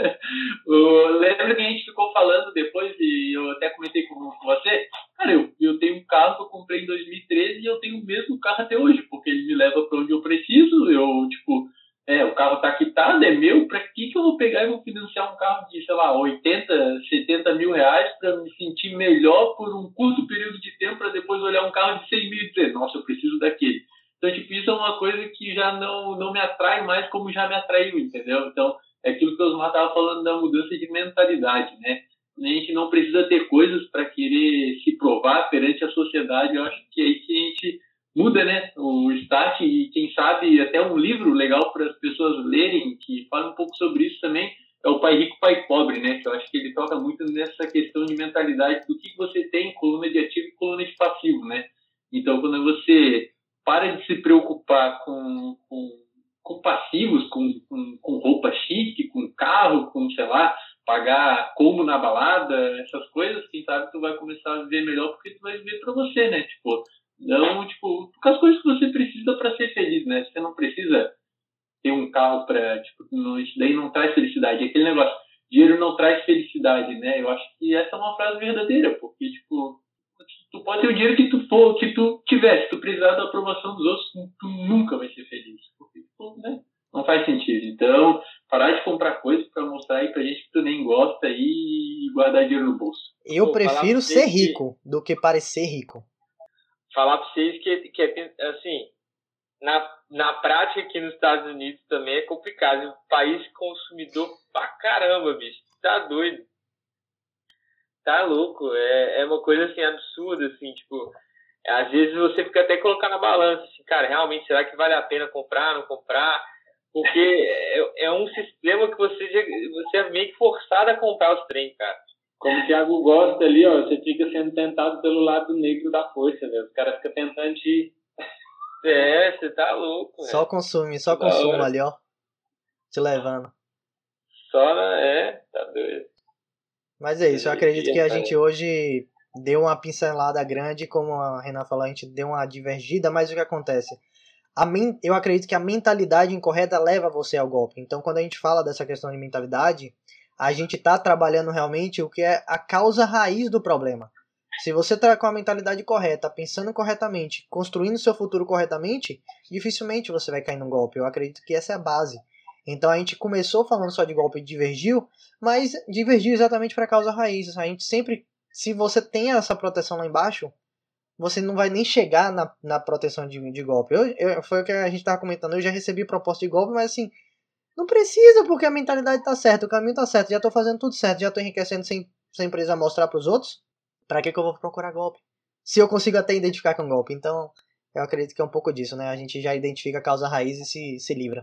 lembra que a gente ficou falando depois, e eu até comentei com, com você? Cara, eu, eu tenho um carro que eu comprei em dois mil e treze e eu tenho o mesmo carro até hoje, porque ele me leva para onde eu preciso, eu, tipo... É, o carro tá quitado, é meu, pra que que eu vou pegar e vou financiar um carro de, sei lá, oitenta, setenta mil reais pra me sentir melhor por um curto período de tempo pra depois olhar um carro de cem mil e dizer, nossa, eu preciso daquele. Então, tipo, isso é uma coisa que já não, não me atrai mais como já me atraiu, entendeu? Então, é aquilo que o Osmar tava falando da mudança de mentalidade, né? A gente não precisa ter coisas pra querer se provar perante a sociedade, eu acho que é aí que a gente... muda, né, o start e quem sabe até um livro legal para as pessoas lerem que fala um pouco sobre isso também é o Pai Rico, Pai Pobre, né, que eu acho que ele toca muito nessa questão de mentalidade do que você tem, coluna de ativo e coluna de passivo, né, então quando você para de se preocupar com, com, com passivos, com, com, com roupa chique, com carro, com, sei lá, pagar como na balada, essas coisas, quem sabe tu vai começar a viver melhor porque tu vai viver para você, né, tipo... Não, tipo, com as coisas que você precisa para ser feliz, né? Você não precisa ter um carro para, tipo, não, isso daí não traz felicidade. Aquele negócio, dinheiro não traz felicidade, né? Eu acho que essa é uma frase verdadeira, porque, tipo, tu pode ter o dinheiro que tu for, que tu tiver, se tu precisar da aprovação dos outros, tu nunca vai ser feliz, porque, tipo, né? Não faz sentido. Então, parar de comprar coisas para mostrar aí pra gente que tu nem gosta e guardar dinheiro no bolso. Eu Pô, prefiro ser rico que... do que parecer rico. Falar para vocês que, que é, assim, na, na prática aqui nos Estados Unidos também é complicado. Um país consumidor pra caramba, bicho. Tá doido. Tá louco. É, é uma coisa, assim, absurda, assim, tipo... Às vezes você fica até colocando na balança, assim, cara, realmente, será que vale a pena comprar, não comprar? Porque é, é um sistema que você, você é meio que forçado a comprar os trem, cara. Como o Thiago gosta ali, ó, você fica sendo tentado pelo lado negro da força, né? Os caras ficam tentando te... É, você tá louco, Só consumo, só consumo ali, ó. Te levando. Só, é, tá doido. Mas é isso, eu acredito que a gente hoje deu uma pincelada grande, como a Renan falou, a gente deu uma divergida, mas o que acontece? A men- eu acredito que a mentalidade incorreta leva você ao golpe. Então, quando a gente fala dessa questão de mentalidade, a gente está trabalhando realmente o que é a causa raiz do problema. Se você está com a mentalidade correta, pensando corretamente, construindo seu futuro corretamente, dificilmente você vai cair num golpe. Eu acredito que essa é a base. Então a gente começou falando só de golpe e divergiu, mas divergiu exatamente para a causa raiz. A gente sempre, se você tem essa proteção lá embaixo, você não vai nem chegar na, na proteção de, de golpe. Eu, eu, foi o que a gente estava comentando, eu já recebi proposta de golpe, mas assim, não precisa, porque a mentalidade está certa, o caminho está certo, já estou fazendo tudo certo, já estou enriquecendo sem, sem precisar mostrar para os outros. Para que, que eu vou procurar golpe? Se eu consigo até identificar que é um golpe. Então, eu acredito que é um pouco disso, né? A gente já identifica a causa raiz e se, se livra.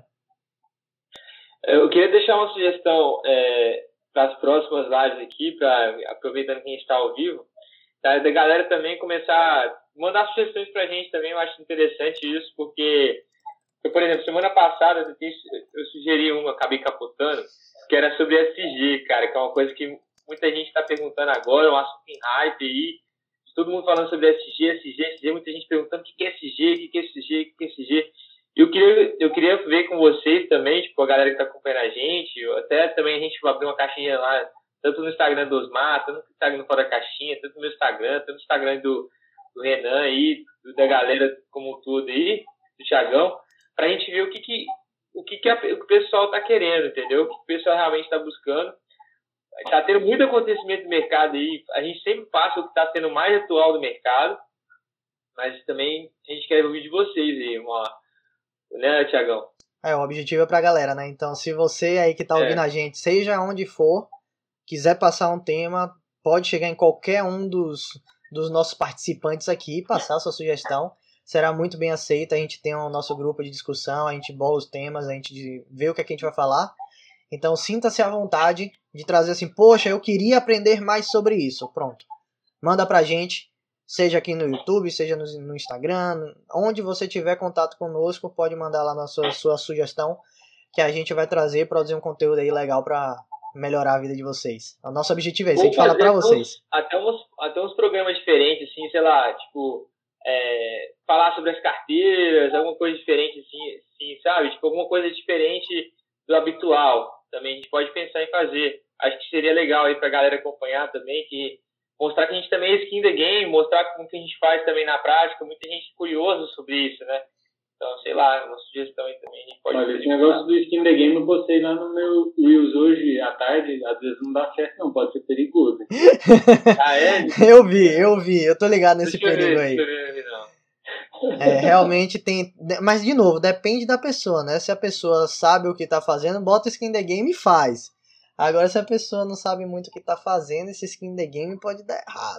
Eu queria deixar uma sugestão é, para as próximas lives aqui, pra, aproveitando que a gente está ao vivo, tá? Da galera também começar a mandar sugestões para a gente também. Eu acho interessante isso, porque, eu, por exemplo, semana passada eu, eu sugeri uma, acabei capotando, que era sobre S G, cara, que é uma coisa que muita gente está perguntando agora, um assunto em hype aí, todo mundo falando sobre S G, S G, S G, muita gente perguntando o que é S G, o que é S G, o que é S G. Eu queria, eu queria ver com vocês também, tipo, a galera que está acompanhando a gente, até também a gente vai abrir uma caixinha lá, tanto no Instagram do Osmar, tanto no Instagram do Fora da Caixinha, tanto no meu Instagram, tanto no Instagram do, do Renan aí, do, da galera como tudo aí, do Thiagão, para a gente ver o que, que, o que, que, a, o que o pessoal está querendo, entendeu? O que o pessoal realmente está buscando. Está tendo muito acontecimento no mercado aí. A gente sempre passa o que está sendo mais atual do mercado, mas também a gente quer ouvir de vocês aí, uma... né, Thiagão? É, o objetivo é pra galera, né? Então, se você aí que tá ouvindo é. a gente, seja onde for, quiser passar um tema, pode chegar em qualquer um dos, dos nossos participantes aqui e passar a sua sugestão. Será muito bem aceita. A gente tem o nosso grupo de discussão, a gente bola os temas, a gente vê o que, é que a gente vai falar. Então sinta-se à vontade de trazer assim, poxa, eu queria aprender mais sobre isso. Pronto. Manda pra gente, seja aqui no YouTube, seja no, no Instagram, onde você tiver contato conosco, pode mandar lá na sua, sua sugestão, que a gente vai trazer, produzir um conteúdo aí legal pra melhorar a vida de vocês. O nosso objetivo é esse, a gente fala pra vocês. Até uns, até uns programas diferentes, assim, sei lá, tipo, é, falar sobre as carteiras, alguma coisa diferente, assim, assim, sabe? Tipo, alguma coisa diferente do habitual. Também a gente pode pensar em fazer. Acho que seria legal aí pra galera acompanhar também, que mostrar que a gente também é skin the game, mostrar como que a gente faz também na prática, muita gente curiosa sobre isso, né? Então, sei lá, uma sugestão aí também. A gente pode Olha, esse negócio do skin the game eu postei lá no meu Reels hoje à tarde, às vezes não dá certo não, pode ser perigoso. Ah, é? Eu vi, eu vi, eu tô ligado nesse Deixa perigo ver, aí. deixa eu ver, não. É, realmente tem. Mas, de novo, depende da pessoa, né? Se a pessoa sabe o que tá fazendo, bota skin the game e faz. Agora, se a pessoa não sabe muito o que tá fazendo, esse skin the game pode dar errado.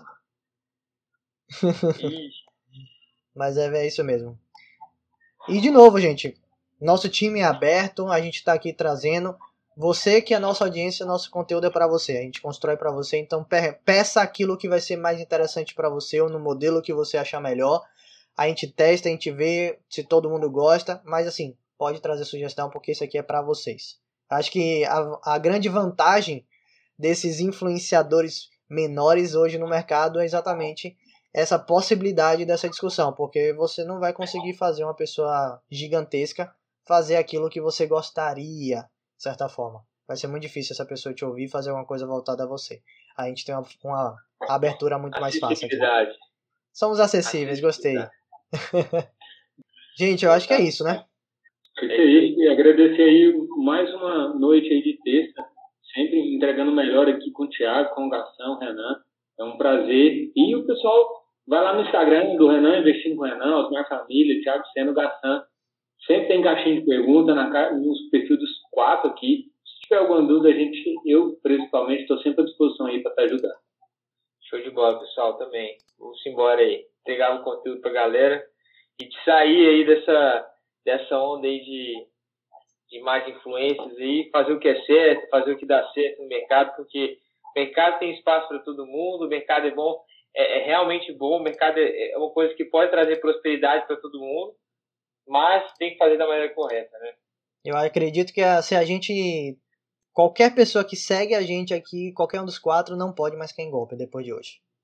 Mas é, é isso mesmo. E, de novo, gente, nosso time é aberto, a gente tá aqui trazendo. Você que é a nossa audiência, nosso conteúdo é pra você. A gente constrói pra você, então peça aquilo que vai ser mais interessante pra você ou no modelo que você achar melhor. A gente testa, a gente vê se todo mundo gosta, mas assim, pode trazer sugestão porque isso aqui é para vocês. Acho que a, a grande vantagem desses influenciadores menores hoje no mercado é exatamente essa possibilidade dessa discussão, porque você não vai conseguir fazer uma pessoa gigantesca fazer aquilo que você gostaria, de certa forma. Vai ser muito difícil essa pessoa te ouvir e fazer uma coisa voltada a você. A gente tem uma, uma abertura muito mais fácil aqui. Somos acessíveis, gostei. Gente, eu acho que é isso, né? É isso aí, e agradecer aí mais uma noite aí de terça, sempre entregando melhor aqui com o Thiago, com o Gação, Renan, é um prazer. E o pessoal vai lá no Instagram do Renan, Investindo com o Renan, Osmar Família, Thiago Seno, Gação, sempre tem caixinha de pergunta na, nos perfis dos quatro aqui. Se tiver alguma dúvida, a gente, eu principalmente, estou sempre à disposição aí para te ajudar. Show de bola, pessoal, também. Vamos embora aí, entregar o conteúdo pra galera e de sair aí dessa, dessa onda aí de, de mais influências aí, fazer o que é certo, fazer o que dá certo no mercado, porque o mercado tem espaço para todo mundo, o mercado é bom, é, é realmente bom, o mercado é, é uma coisa que pode trazer prosperidade para todo mundo, mas tem que fazer da maneira correta, né? Eu acredito que a, se a gente... Qualquer pessoa que segue a gente aqui, qualquer um dos quatro, não pode mais cair em golpe depois de hoje.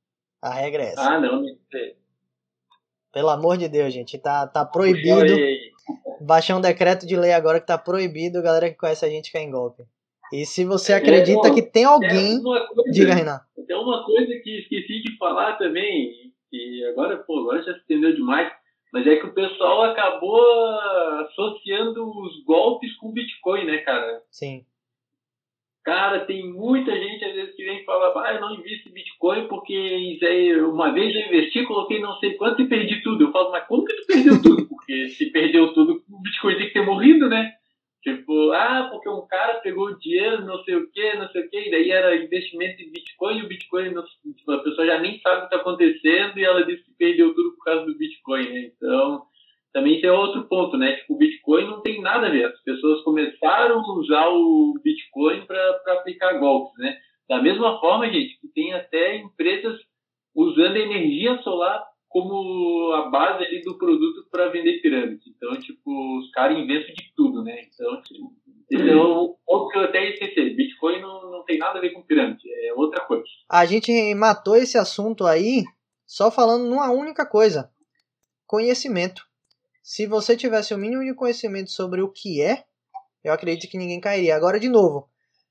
A regra é essa. Ah, não, não sei. Pelo amor de Deus, gente. Tá, tá proibido. Baixar um decreto de lei agora que tá proibido, galera que conhece a gente cair em golpe. E se você acredita é, que tem alguém... Coisa, diga, Renan. Tem uma coisa que esqueci de falar também, que agora, pô, agora já se entendeu demais, mas é que o pessoal acabou associando os golpes com Bitcoin, né, cara? Sim. Cara, tem muita gente às vezes que vem falar, ah, eu não invisto em Bitcoin porque uma vez eu investi, coloquei não sei quanto e perdi tudo. Eu falo, mas como que tu perdeu tudo? Porque se perdeu tudo, o Bitcoin tem que ter morrido, né? Tipo, ah, porque um cara pegou o dinheiro, não sei o que, não sei o que, e daí era investimento em Bitcoin, e o Bitcoin, não, tipo, a pessoa já nem sabe o que está acontecendo e ela disse que perdeu tudo por causa do Bitcoin, né? Então, também tem outro ponto, né? Tipo, o Bitcoin não tem nada a ver. As pessoas começaram a usar o Bitcoin para aplicar golpes, né? Da mesma forma, gente, que tem até empresas usando energia solar como a base ali do produto para vender pirâmide. Então, tipo, os caras inventam de tudo, né? Então, tipo, esse é o ponto que eu até esqueci. Bitcoin não, não tem nada a ver com pirâmide, é outra coisa. A gente matou esse assunto aí só falando numa única coisa: conhecimento. Se você tivesse o mínimo de conhecimento sobre o que é, eu acredito que ninguém cairia. Agora, de novo,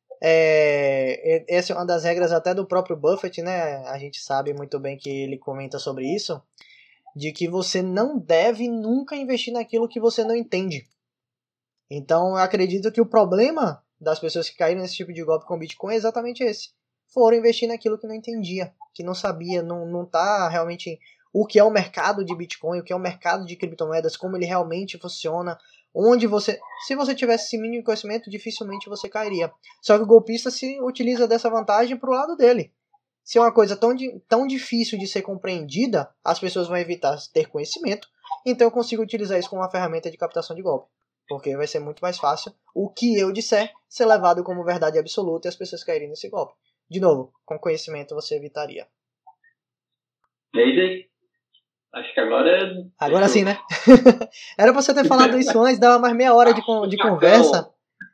é, essa é uma das regras até do próprio Buffett, né? A gente sabe muito bem que ele comenta sobre isso, de que você não deve nunca investir naquilo que você não entende. Então, eu acredito que o problema das pessoas que caíram nesse tipo de golpe com Bitcoin é exatamente esse. Foram investir naquilo que não entendia, que não sabia, não, não tá realmente... o que é o mercado de Bitcoin, o que é o mercado de criptomoedas, como ele realmente funciona, onde você... Se você tivesse esse mínimo conhecimento, dificilmente você cairia. Só que o golpista se utiliza dessa vantagem para o lado dele. Se é uma coisa tão, tão difícil de ser compreendida, as pessoas vão evitar ter conhecimento, então eu consigo utilizar isso como uma ferramenta de captação de golpe. Porque vai ser muito mais fácil o que eu disser ser levado como verdade absoluta e as pessoas caírem nesse golpe. De novo, com conhecimento você evitaria. É isso aí. Acho que agora... Agora sim, né? Era pra você ter falado isso antes, dava mais meia hora de, de conversa.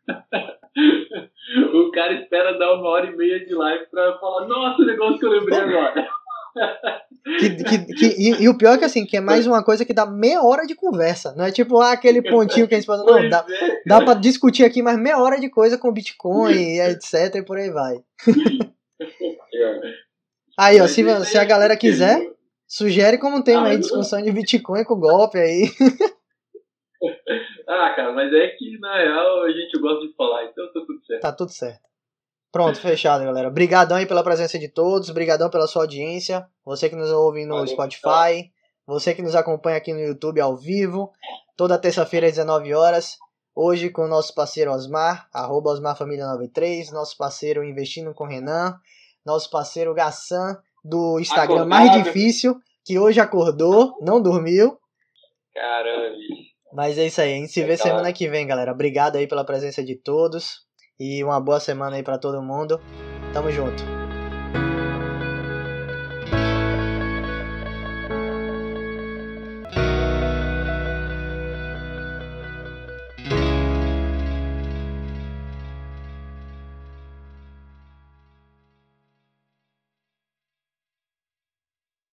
O cara espera dar uma hora e meia de live pra falar, nossa, o negócio que eu lembrei agora. Que, que, que, e, e o pior é que assim, que é mais uma coisa que dá meia hora de conversa. Não é tipo ah, aquele pontinho que a gente fala, não, dá, dá pra discutir aqui mais meia hora de coisa com Bitcoin, etc, e por aí vai. Aí, ó, se, se a galera quiser, sugere como tema ah, aí, discussão de Bitcoin com golpe aí. Ah, cara, mas é que na real a gente gosta de falar, então tá tudo certo. Tá tudo certo. Pronto, fechado, galera. Obrigadão aí pela presença de todos, obrigadão pela sua audiência, você que nos ouve no Valeu, Spotify, tá. Você que nos acompanha aqui no YouTube ao vivo, toda terça-feira às dezenove horas, hoje com o nosso parceiro Osmar, arroba Osmar Família noventa e três, nosso parceiro Investindo com Renan, nosso parceiro Gassan, do Instagram Acordado. Mais difícil, que hoje acordou, não dormiu. Caramba. Mas é isso aí, a gente se vê semana que vem, galera. Obrigado aí pela presença de todos e uma boa semana aí pra todo mundo. Tamo junto.